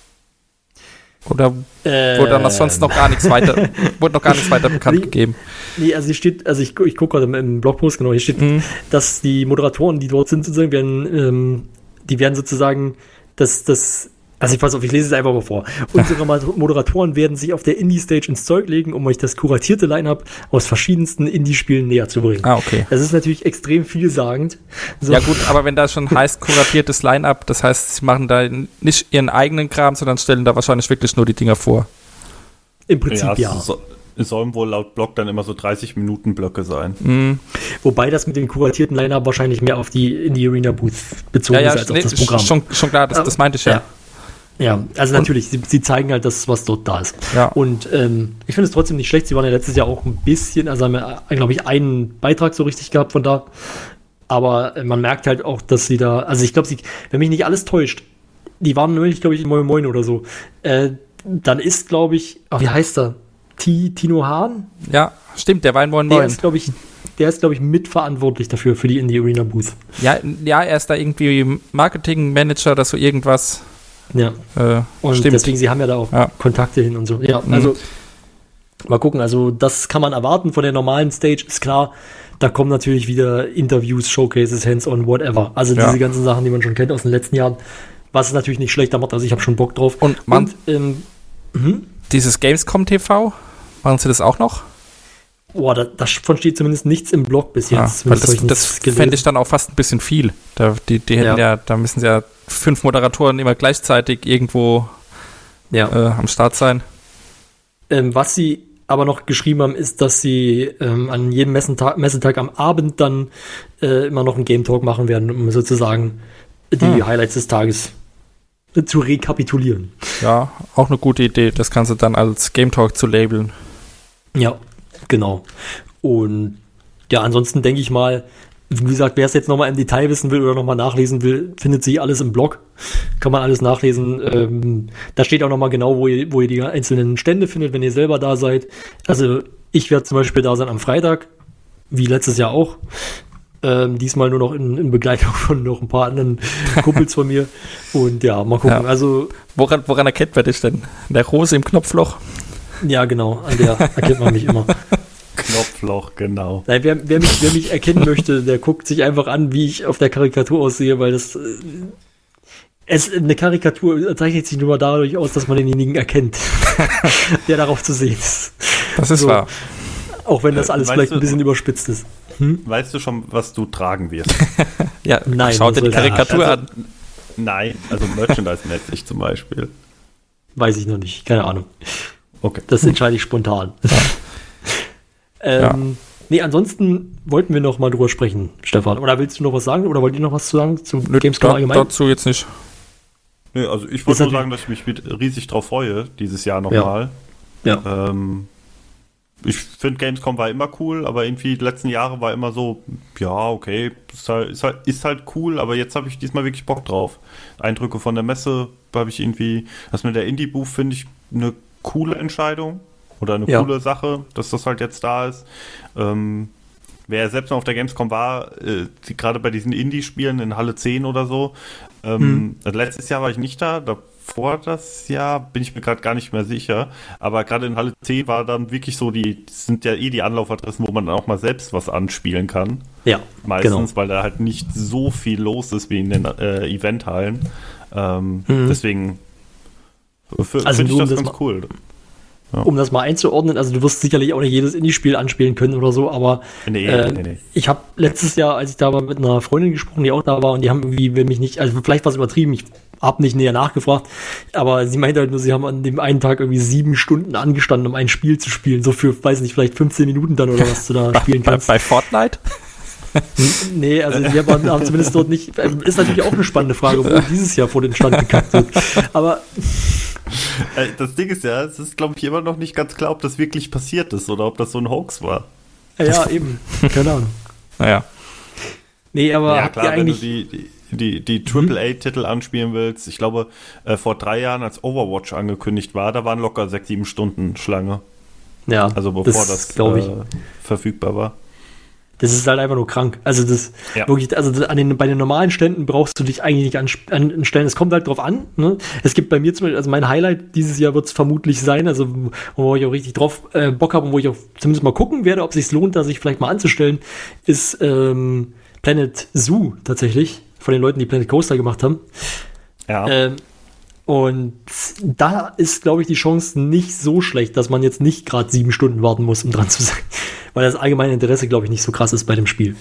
Oder wurde dann sonst noch gar nichts weiter, wurde noch gar nichts weiter bekannt gegeben? Nee, also hier steht, also ich gucke gerade im Blogpost, genau, hier steht, dass die Moderatoren, die dort sind, sozusagen, die werden sozusagen also pass auf, ich lese es einfach mal vor. Unsere Moderatoren werden sich auf der Indie-Stage ins Zeug legen, um euch das kuratierte Line-Up aus verschiedensten Indie-Spielen näher zu bringen. Ah, okay. Das ist natürlich extrem vielsagend. So. Ja gut, aber wenn da schon heißt kuratiertes Line-Up, das heißt, sie machen da nicht ihren eigenen Kram, sondern stellen da wahrscheinlich wirklich nur die Dinger vor. Im Prinzip ja. Es sollen wohl laut Blog dann immer so 30-Minuten-Blöcke sein. Wobei das mit dem kuratierten Line-Up wahrscheinlich mehr auf die Indie-Arena-Booth bezogen ist als auf das Programm. Schon klar, das meinte ich ja. Ja, also natürlich, sie zeigen halt das, was dort da ist. Ja. Und ich finde es trotzdem nicht schlecht. Sie waren ja letztes Jahr auch ein bisschen, also haben ja, glaube ich, einen Beitrag so richtig gehabt von da. Aber man merkt halt auch, dass sie da, also ich glaube, wenn mich nicht alles täuscht, die waren nämlich, glaube ich, in Moin Moin oder so. Dann ist, glaube ich, wie heißt er? Tino Hahn? Ja, stimmt, der war in Moin Moin. Der ist, glaube ich, mitverantwortlich dafür, für die Indie Arena Booth. Ja, er ist da irgendwie Marketing-Manager oder so irgendwas. Ja, und stimmt. Deswegen, sie haben ja da auch Kontakte hin und so. Ja, also mal gucken, also das kann man erwarten von der normalen Stage, ist klar. Da kommen natürlich wieder Interviews, Showcases, Hands-on, whatever. Also diese ganzen Sachen, die man schon kennt aus den letzten Jahren, was es natürlich nicht schlechter macht, also ich habe schon Bock drauf. Und dieses Gamescom TV, machen sie das auch noch? Boah, davon steht zumindest nichts im Blog bis jetzt. Weil das fände ich dann auch fast ein bisschen viel. Die hätten da müssen sie ja 5 Moderatoren immer gleichzeitig irgendwo am Start sein. Was sie aber noch geschrieben haben, ist, dass sie an jedem Messetag am Abend dann immer noch einen Game Talk machen werden, um sozusagen die Highlights des Tages zu rekapitulieren. Ja, auch eine gute Idee, das Ganze dann als Game Talk zu labeln. Ja, genau. Und ja, ansonsten denke ich mal, wie gesagt, wer es jetzt nochmal im Detail wissen will oder nochmal nachlesen will, findet sich alles im Blog. Kann man alles nachlesen. Da steht auch nochmal genau, wo ihr die einzelnen Stände findet, wenn ihr selber da seid. Also ich werde zum Beispiel da sein am Freitag, wie letztes Jahr auch. Diesmal nur noch in Begleitung von noch ein paar anderen Kumpels von mir. Und ja, mal gucken. Ja. Also woran erkennt man dich denn? In der Rose im Knopfloch? Ja, genau. An der erkennt man mich immer. Knopfloch, genau. Nein, wer mich erkennen möchte, der guckt sich einfach an, wie ich auf der Karikatur aussehe, weil eine Karikatur zeichnet sich nur dadurch aus, dass man denjenigen erkennt, der darauf zu sehen ist. Das ist wahr. Auch wenn das alles vielleicht ein bisschen überspitzt ist. Weißt du schon, was du tragen wirst? Ja, nein. Schau dir die Karikatur an. Nein, also Merchandise-mäßig zum Beispiel. Weiß ich noch nicht, keine Ahnung. Okay. Das entscheide ich spontan. Nee, ansonsten wollten wir noch mal drüber sprechen, Stefan. Oder willst du noch was sagen? Oder wollt ihr noch was zu sagen zu Gamescom allgemein? Dazu jetzt nicht. Nee, also ich wollte nur sagen, dass ich mich riesig drauf freue, dieses Jahr nochmal. Ja. Ich finde, Gamescom war immer cool, aber irgendwie die letzten Jahre war immer so, ja, okay, ist halt cool, aber jetzt habe ich diesmal wirklich Bock drauf. Eindrücke von der Messe habe ich irgendwie, das mit der Indie-Booth finde ich eine coole Entscheidung oder eine coole Sache, dass das halt jetzt da ist. Wer selbst noch auf der Gamescom war, gerade bei diesen Indie-Spielen in Halle 10 oder so, letztes Jahr war ich nicht da, davor das Jahr bin ich mir gerade gar nicht mehr sicher, aber gerade in Halle 10 war dann wirklich so, das sind ja die Anlaufadressen, wo man dann auch mal selbst was anspielen kann. Ja, meistens, weil da halt nicht so viel los ist wie in den Eventhallen. Deswegen finde ich das ganz cool. Ja. Um das mal einzuordnen, also du wirst sicherlich auch nicht jedes Indie-Spiel anspielen können oder so, aber nee. Ich habe letztes Jahr, als ich da war, mit einer Freundin gesprochen, die auch da war, und die haben irgendwie, wenn mich nicht, also vielleicht war es übertrieben, ich habe nicht näher nachgefragt, aber sie meinte halt nur, sie haben an dem einen Tag irgendwie 7 Stunden angestanden, um ein Spiel zu spielen, so für, weiß nicht, vielleicht 15 Minuten dann oder was du da spielen kannst. Bei Fortnite? Nee, also wir haben zumindest dort nicht, ist natürlich auch eine spannende Frage, wo dieses Jahr vor den Stand gekackt wird, aber das Ding ist ja, es ist, glaube ich, immer noch nicht ganz klar, ob das wirklich passiert ist oder ob das so ein Hoax war. Ja, eben. Keine Ahnung. Naja. Nee, aber ja, klar, wenn du die AAA-Titel anspielen willst, ich glaube, vor 3 Jahren, als Overwatch angekündigt war, da waren locker 6-7 Stunden Schlange. Ja, also bevor das verfügbar war. Das ist halt einfach nur krank. Also das wirklich, also bei den normalen Ständen brauchst du dich eigentlich nicht anstellen. Es kommt halt drauf an. Ne? Es gibt bei mir zum Beispiel, also mein Highlight dieses Jahr wird es vermutlich sein, also wo ich auch richtig drauf Bock habe und wo ich auch zumindest mal gucken werde, ob es sich lohnt, da sich vielleicht mal anzustellen, ist Planet Zoo tatsächlich, von den Leuten, die Planet Coaster gemacht haben. Ja. Und da ist, glaube ich, die Chance nicht so schlecht, dass man jetzt nicht gerade 7 Stunden warten muss, um dran zu sein. Weil das allgemeine Interesse, glaube ich, nicht so krass ist bei dem Spiel.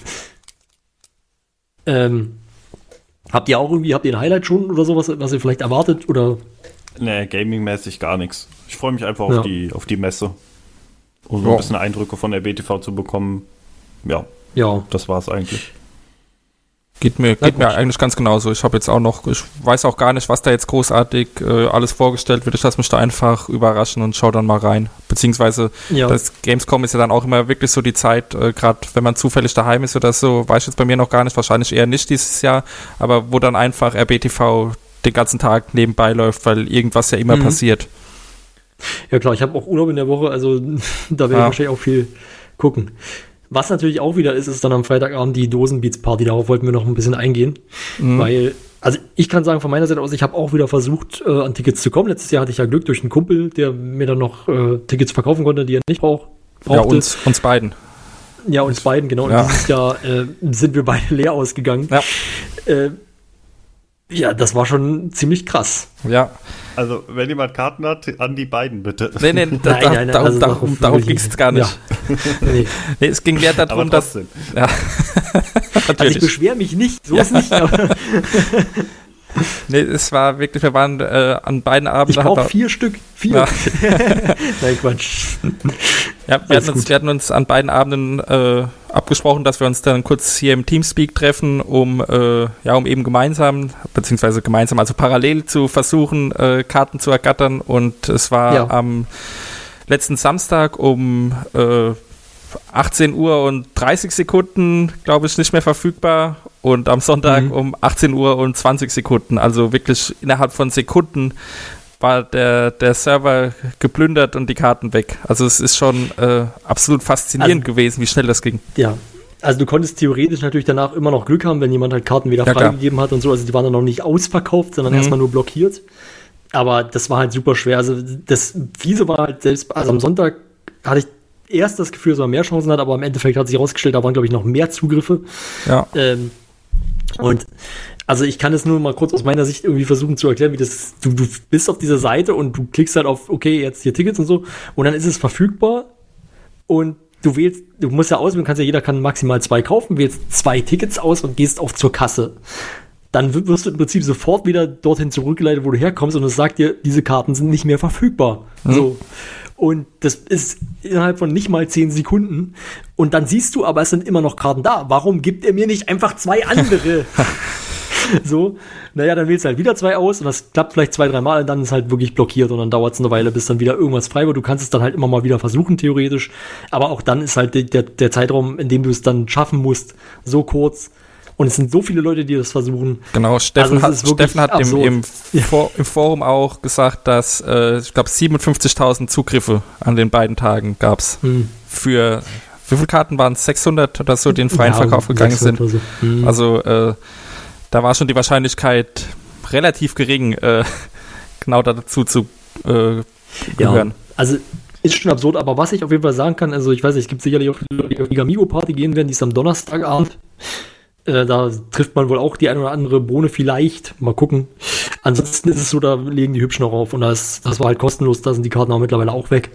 Habt ihr ein Highlight schon oder sowas, was ihr vielleicht erwartet? Oder? Nee, gaming-mäßig gar nichts. Ich freue mich einfach auf die Messe. Um so ein bisschen Eindrücke von der BTV zu bekommen. Ja. Das war's eigentlich. Geht mir eigentlich ganz genauso. Ich weiß auch gar nicht, was da jetzt großartig alles vorgestellt wird. Ich lasse mich da einfach überraschen und schau dann mal rein. Beziehungsweise das Gamescom ist ja dann auch immer wirklich so die Zeit, gerade wenn man zufällig daheim ist oder so, weiß ich jetzt bei mir noch gar nicht, wahrscheinlich eher nicht dieses Jahr, aber wo dann einfach RBTV den ganzen Tag nebenbei läuft, weil irgendwas ja immer passiert. Ja klar, ich habe auch Urlaub in der Woche, also da werde ich wahrscheinlich auch viel gucken. Was natürlich auch wieder ist dann am Freitagabend die Dosenbeats-Party. Darauf wollten wir noch ein bisschen eingehen. Weil, also ich kann sagen, von meiner Seite aus, ich habe auch wieder versucht, an Tickets zu kommen. Letztes Jahr hatte ich ja Glück durch einen Kumpel, der mir dann noch Tickets verkaufen konnte, die er nicht brauchte. Ja, uns beiden. Ja, uns beiden, genau. Und dieses Jahr sind wir beide leer ausgegangen. Ja, das war schon ziemlich krass. Ja. Also, wenn jemand Karten hat, an die beiden bitte. Nein, darum ging es jetzt gar nicht. Ja. Nee, es ging mehr darum, dass... Ja. Also ich beschwere mich nicht, so ist nicht. Nee, es war wirklich, wir waren an beiden Abenden... Ich brauche 4 Stück. 4. Ja. Nein, Quatsch. Ja, wir hatten uns an beiden Abenden abgesprochen, dass wir uns dann kurz hier im Teamspeak treffen, um eben gemeinsam, also parallel zu versuchen, Karten zu ergattern. Und es war am letzten Samstag um 18 Uhr und 30 Sekunden, glaube ich, nicht mehr verfügbar. Und am Sonntag um 18 Uhr und 20 Sekunden. Also wirklich innerhalb von Sekunden war der Server geplündert und die Karten weg. Also es ist schon absolut faszinierend gewesen, wie schnell das ging. Ja, also du konntest theoretisch natürlich danach immer noch Glück haben, wenn jemand halt Karten wieder freigegeben hat und so. Also die waren dann noch nicht ausverkauft, sondern erstmal nur blockiert. Aber das war halt super schwer. Also das Fiese war halt selbst, also am Sonntag hatte ich erst das Gefühl, dass man mehr Chancen hat, aber im Endeffekt hat sich herausgestellt, da waren, glaube ich, noch mehr Zugriffe. Ja. Und also ich kann es nur mal kurz aus meiner Sicht irgendwie versuchen zu erklären, wie das, du bist auf dieser Seite und du klickst halt auf, okay, jetzt hier Tickets und so, und dann ist es verfügbar und du musst ja auswählen, jeder kann maximal 2 kaufen, wählst 2 Tickets aus und gehst zur Kasse. dann wirst du im Prinzip sofort wieder dorthin zurückgeleitet, wo du herkommst, und es sagt dir, diese Karten sind nicht mehr verfügbar. So. Und das ist innerhalb von nicht mal 10 Sekunden. Und dann siehst du, aber es sind immer noch Karten da. Warum gibt er mir nicht einfach 2 andere? So, naja, dann wählst du halt wieder 2 aus und das klappt vielleicht 2-3 Mal und dann ist halt wirklich blockiert und dann dauert es eine Weile, bis dann wieder irgendwas frei wird. Du kannst es dann halt immer mal wieder versuchen, theoretisch. Aber auch dann ist halt der Zeitraum, in dem du es dann schaffen musst, so kurz. Und es sind so viele Leute, die das versuchen. Genau, Steffen hat im Forum auch gesagt, dass ich glaube 57.000 Zugriffe an den beiden Tagen gab es. Für wie viele Karten waren es? 600 oder so, die in den freien Verkauf gegangen sind. So. Also da war schon die Wahrscheinlichkeit relativ gering, genau dazu zu gehören. Ja, also ist schon absurd, aber was ich auf jeden Fall sagen kann, also ich weiß nicht, es gibt sicherlich auch viele Leute, die auf die Amigo-Party gehen werden, die ist am Donnerstagabend. Da trifft man wohl auch die eine oder andere Bohne vielleicht. Mal gucken. Ansonsten ist es so, da legen die hübsch noch auf. Und das war halt kostenlos. Da sind die Karten auch mittlerweile auch weg.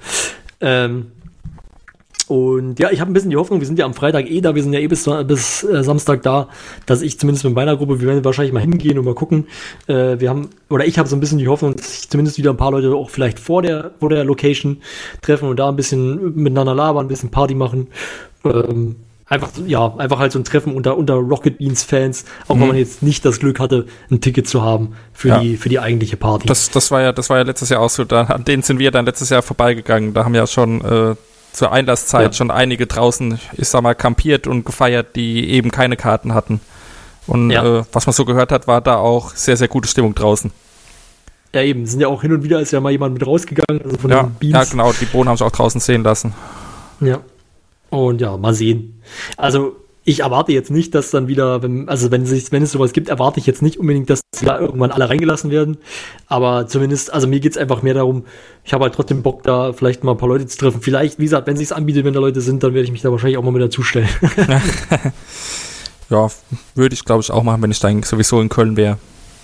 Und ja, ich habe ein bisschen die Hoffnung, wir sind ja am Freitag da, wir sind ja bis Samstag da, dass ich zumindest mit meiner Gruppe, wir werden wahrscheinlich mal hingehen und mal gucken. Ich habe so ein bisschen die Hoffnung, dass sich zumindest wieder ein paar Leute auch vielleicht vor der Location treffen und da ein bisschen miteinander labern, ein bisschen Party machen. Einfach halt so ein Treffen unter Rocket Beans Fans, auch wenn man jetzt nicht das Glück hatte, ein Ticket zu haben für die eigentliche Party. Das war ja letztes Jahr auch so, an denen sind wir dann letztes Jahr vorbeigegangen, da haben ja schon zur Einlasszeit schon einige draußen, ich sag mal, kampiert und gefeiert, die eben keine Karten hatten. Und was man so gehört hat, war da auch sehr, sehr gute Stimmung draußen. Ja eben, sind ja auch hin und wieder ist ja mal jemand mit rausgegangen, also von den Beans. Ja genau, die Bohnen haben sich auch draußen sehen lassen. Ja. Und ja, mal sehen. Also ich erwarte jetzt nicht, dass dann wieder, wenn es sowas gibt, erwarte ich jetzt nicht unbedingt, dass da irgendwann alle reingelassen werden. Aber zumindest, also mir geht's einfach mehr darum, ich habe halt trotzdem Bock, da vielleicht mal ein paar Leute zu treffen. Vielleicht, wie gesagt, wenn sich's anbietet, wenn da Leute sind, dann werde ich mich da wahrscheinlich auch mal mit dazustellen. Ja, würde ich glaube ich auch machen, wenn ich dann sowieso in Köln wäre.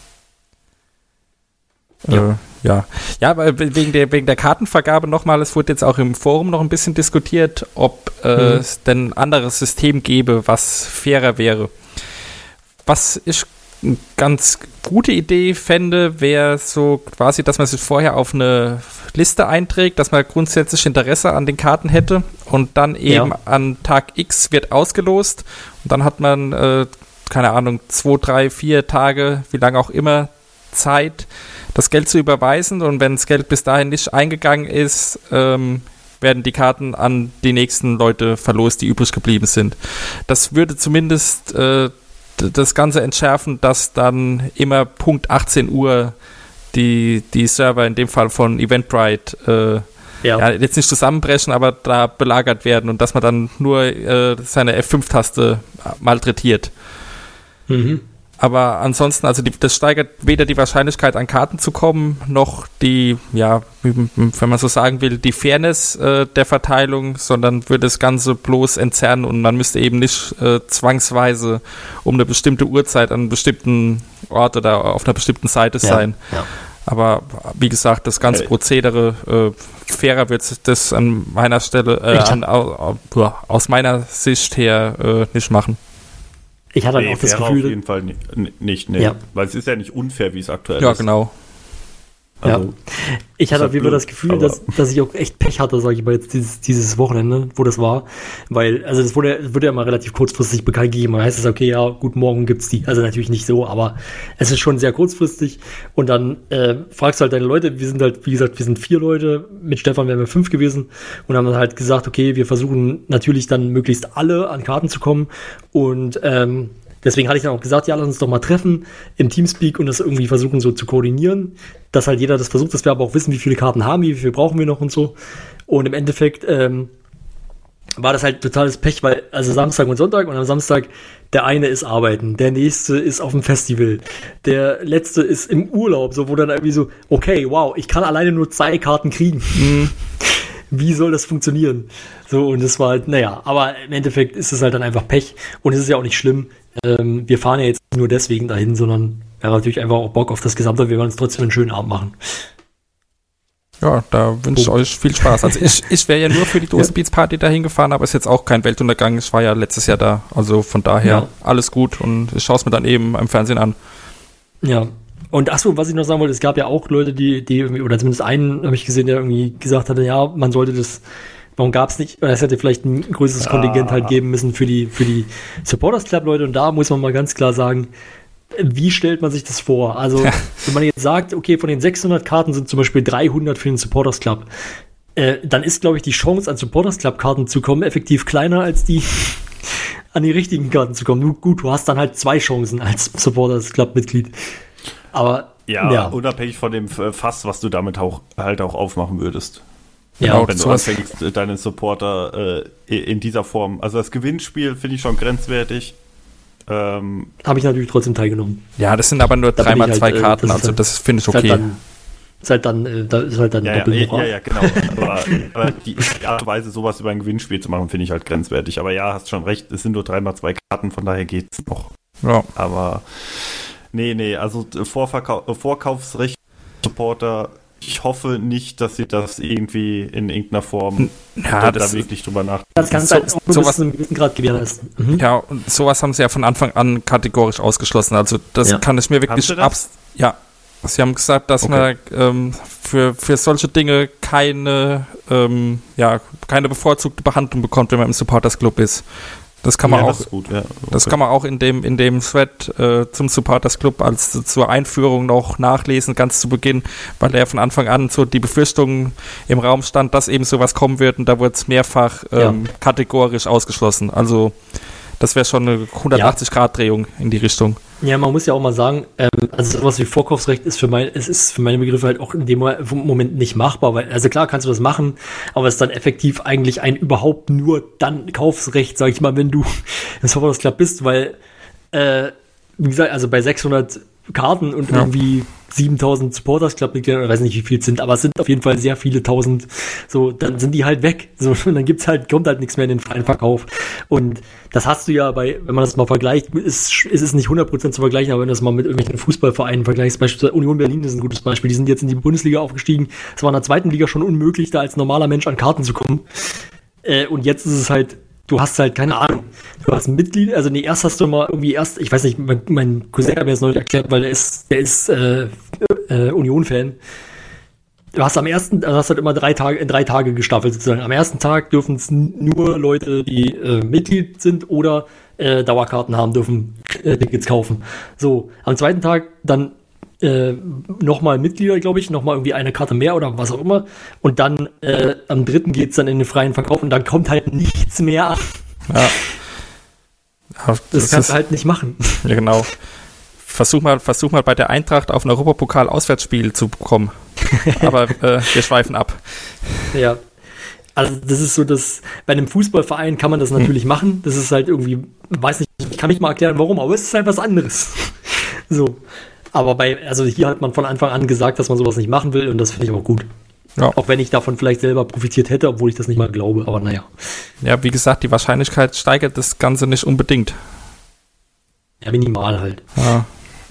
Ja, aber wegen der Kartenvergabe nochmal, es wurde jetzt auch im Forum noch ein bisschen diskutiert, ob es denn ein anderes System gäbe, was fairer wäre. Was ich eine ganz gute Idee fände, wäre so quasi, dass man sich vorher auf eine Liste einträgt, dass man grundsätzlich Interesse an den Karten hätte und dann eben an Tag X wird ausgelost und dann hat man, keine Ahnung, 2, 3, 4 Tage, wie lange auch immer, Zeit, das Geld zu überweisen und wenn das Geld bis dahin nicht eingegangen ist, werden die Karten an die nächsten Leute verlost, die übrig geblieben sind. Das würde zumindest das Ganze entschärfen, dass dann immer Punkt 18 Uhr die Server, in dem Fall von Eventbrite, jetzt nicht zusammenbrechen, aber da belagert werden und dass man dann nur seine F5-Taste malträtiert. Aber ansonsten, also das steigert weder die Wahrscheinlichkeit, an Karten zu kommen, noch die, wenn man so sagen will, die Fairness der Verteilung, sondern würde das Ganze bloß entzerren und man müsste eben nicht zwangsweise um eine bestimmte Uhrzeit an einem bestimmten Ort oder auf einer bestimmten Seite sein. Ja. Aber wie gesagt, das ganze Prozedere fairer wird das an meiner Stelle, aus meiner Sicht her nicht machen. Ich hatte auch das Gefühl, auf jeden Fall nicht, weil es ist ja nicht unfair, wie es aktuell ist. Ja, genau. Also, ich hatte auf jeden Fall das Gefühl, dass ich auch echt Pech hatte, sage ich mal, jetzt dieses Wochenende, wo das war. Weil, also das wurde ja mal relativ kurzfristig bekannt gegeben. Da heißt es, okay, ja, gut, morgen gibt's die. Also natürlich nicht so, aber es ist schon sehr kurzfristig. Und dann fragst du halt deine Leute, wir sind halt, wie gesagt, wir sind 4 Leute, mit Stefan wären wir 5 gewesen und haben dann halt gesagt, okay, wir versuchen natürlich dann möglichst alle an Karten zu kommen. Und deswegen hatte ich dann auch gesagt, ja, lass uns doch mal treffen im Teamspeak und das irgendwie versuchen so zu koordinieren, dass halt jeder das versucht, dass wir aber auch wissen, wie viele Karten haben wir, wie viel brauchen wir noch und so. Und im Endeffekt war das halt totales Pech, weil also Samstag und Sonntag und am Samstag der eine ist arbeiten, der nächste ist auf dem Festival, der letzte ist im Urlaub, so wo dann irgendwie so, okay, wow, ich kann alleine nur 2 Karten kriegen. Wie soll das funktionieren? So, und das war halt, aber im Endeffekt ist es halt dann einfach Pech und es ist ja auch nicht schlimm. Wir fahren ja jetzt nur deswegen dahin, sondern wir haben natürlich einfach auch Bock auf das Gesamte. Wir wollen uns trotzdem einen schönen Abend machen. Ja, da wünsche ich euch viel Spaß. Also ich wäre ja nur für die Dosenbeats-Party dahin gefahren, aber ist jetzt auch kein Weltuntergang. Ich war ja letztes Jahr da. Also von daher alles gut und ich schaue es mir dann eben im Fernsehen an. Ja. Und achso, was ich noch sagen wollte, es gab ja auch Leute, die irgendwie, oder zumindest einen habe ich gesehen, der irgendwie gesagt hatte, ja, man sollte das, warum gab es nicht, oder es hätte vielleicht ein größeres Kontingent halt geben müssen für die Supporters Club Leute, und da muss man mal ganz klar sagen, wie stellt man sich das vor? Also, wenn man jetzt sagt, okay, von den 600 Karten sind zum Beispiel 300 für den Supporters Club, dann ist, glaube ich, die Chance, an Supporters Club Karten zu kommen, effektiv kleiner als die an die richtigen Karten zu kommen. Gut, du hast dann halt 2 Chancen als Supporters Club Mitglied. Aber, ja, unabhängig von dem Fass, was du damit auch aufmachen würdest. Ja, wenn du anfängst, deine Supporter in dieser Form, also das Gewinnspiel finde ich schon grenzwertig. Habe ich natürlich trotzdem teilgenommen. Ja, das sind aber nur 3x2 Karten, das also das finde ich okay. Ist halt dann Doppelmoral. Ja, genau. aber die Art und Weise, sowas über ein Gewinnspiel zu machen, finde ich halt grenzwertig. Aber ja, hast schon recht, es sind nur 3x2 Karten, von daher geht's noch. Ja. Aber nee, also Vorkaufsrecht, Supporter, ich hoffe nicht, dass sie das irgendwie in irgendeiner Form da wirklich drüber nachdenken. Das kann halt auch bis zu einem gewissen Grad gewährleisten. Mhm. Ja, und sowas haben sie ja von Anfang an kategorisch ausgeschlossen. Also das kann ich mir wirklich ja, sie haben gesagt, dass man für solche Dinge keine bevorzugte Behandlung bekommt, wenn man im Supporters Club ist. Das kann man das kann man auch in dem Thread zum Supporters Club als zur Einführung noch nachlesen, ganz zu Beginn, weil er von Anfang an so die Befürchtung im Raum stand, dass eben sowas kommen wird, und da wurde es mehrfach kategorisch ausgeschlossen. Also das wäre schon eine 180-Grad-Drehung in die Richtung. Ja, man muss ja auch mal sagen, also sowas wie Vorkaufsrecht ist für meine Begriffe halt auch in dem Moment nicht machbar, weil, also klar kannst du das machen, aber es ist dann effektiv eigentlich ein überhaupt nur dann Kaufsrecht, sag ich mal, wenn du im Supporters Club bist, weil, wie gesagt, also bei 600 Karten und irgendwie 7000 Supporters Club Mitglieder, ich weiß nicht, wie viel es sind, aber es sind auf jeden Fall sehr viele tausend, so, dann sind die halt weg, so, und dann kommt halt nichts mehr in den freien Verkauf, und das hast du ja wenn man das mal vergleicht, ist es nicht 100% zu vergleichen, aber wenn du das mal mit irgendwelchen Fußballvereinen vergleichst, beispielsweise Union Berlin ist ein gutes Beispiel, die sind jetzt in die Bundesliga aufgestiegen, es war in der 2. Liga schon unmöglich, da als normaler Mensch an Karten zu kommen, und jetzt ist es halt, du hast halt, keine Ahnung, du hast ein Mitglied, erst hast du mal irgendwie ich weiß nicht, mein Cousin hat mir das neulich erklärt, weil der ist Union-Fan. Du hast halt immer 3 Tage gestaffelt sozusagen. Am ersten Tag dürfen es nur Leute, die Mitglied sind oder Dauerkarten haben, dürfen Tickets kaufen. So, am 2. Tag dann nochmal Mitglieder, glaube ich, nochmal irgendwie eine Karte mehr oder was auch immer. Und dann am 3. geht's dann in den freien Verkauf, und dann kommt halt nichts mehr an. Ja. Das kannst du halt nicht machen. Ja, genau. Versuch mal bei der Eintracht auf ein Europapokal-Auswärtsspiel zu kommen. Aber wir schweifen ab. Ja. Also das ist so, dass bei einem Fußballverein kann man das natürlich machen. Das ist halt irgendwie, weiß nicht, ich kann nicht mal erklären, warum, aber es ist halt was anderes. So. Aber hier hat man von Anfang an gesagt, dass man sowas nicht machen will, und das finde ich auch gut. Ja. Auch wenn ich davon vielleicht selber profitiert hätte, obwohl ich das nicht mal glaube, aber naja. Ja, wie gesagt, die Wahrscheinlichkeit steigert das Ganze nicht unbedingt. Ja, minimal halt. Ja.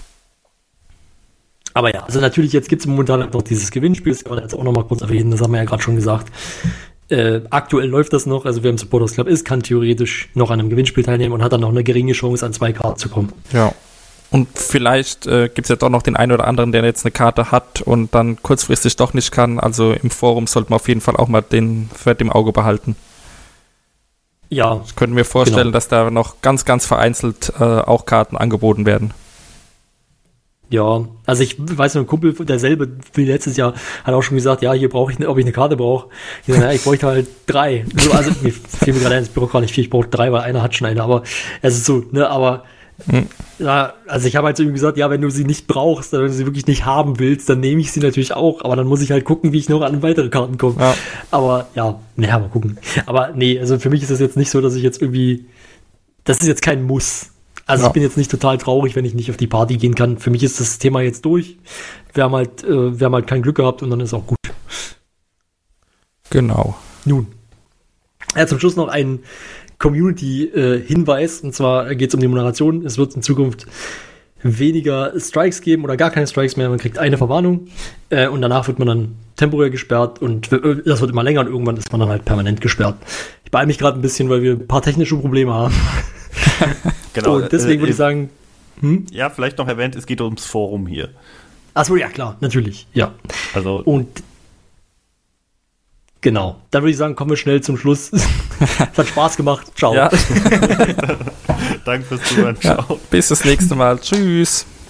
Aber ja, also natürlich, jetzt gibt es momentan noch dieses Gewinnspiel, das kann man jetzt auch noch mal kurz erwähnen, das haben wir ja gerade schon gesagt. Aktuell läuft das noch, also wer im Supporters Club ist, kann theoretisch noch an einem Gewinnspiel teilnehmen und hat dann noch eine geringe Chance, an 2 Karten zu kommen. Ja. Und vielleicht gibt es ja doch noch den einen oder anderen, der jetzt eine Karte hat und dann kurzfristig doch nicht kann. Also im Forum sollte man auf jeden Fall auch mal den Thread im Auge behalten. Ja. Ich könnte mir vorstellen, dass da noch ganz, ganz vereinzelt auch Karten angeboten werden. Ja, also ich weiß noch, ein Kumpel, derselbe wie letztes Jahr, hat auch schon gesagt, ja, hier brauche ich, ob ich eine Karte brauche. Ich sage, ja, ich bräuchte halt 3. Also mir fehlt mir gerade ein, ich brauche gar nicht 4, ich brauche 3, weil einer hat schon eine, aber es ist so, ne, aber ja, also ich habe halt zu ihm gesagt, ja, wenn du sie nicht brauchst, wenn du sie wirklich nicht haben willst, dann nehme ich sie natürlich auch, aber dann muss ich halt gucken, wie ich noch an weitere Karten komme. Ja. Aber ja, naja, mal gucken. Aber nee, also für mich ist das jetzt nicht so, dass ich jetzt irgendwie, das ist jetzt kein Muss. Also ich bin jetzt nicht total traurig, wenn ich nicht auf die Party gehen kann. Für mich ist das Thema jetzt durch. Wir haben halt kein Glück gehabt, und dann ist auch gut. Genau. Nun, zum Schluss noch ein Community-Hinweis, und zwar geht es um die Moderation. Es wird in Zukunft weniger Strikes geben oder gar keine Strikes mehr. Man kriegt eine Verwarnung und danach wird man dann temporär gesperrt und das wird immer länger und irgendwann ist man dann halt permanent gesperrt. Ich beeile mich gerade ein bisschen, weil wir ein paar technische Probleme haben. Genau. Und deswegen würde ich sagen... Ja, vielleicht noch erwähnt, es geht ums Forum hier. Achso, ja klar, natürlich, ja. Also und genau, dann würde ich sagen, kommen wir schnell zum Schluss. Es hat Spaß gemacht. Ciao. Ja. danke fürs Zuhören. Ciao. Ja, bis das nächste Mal. Tschüss.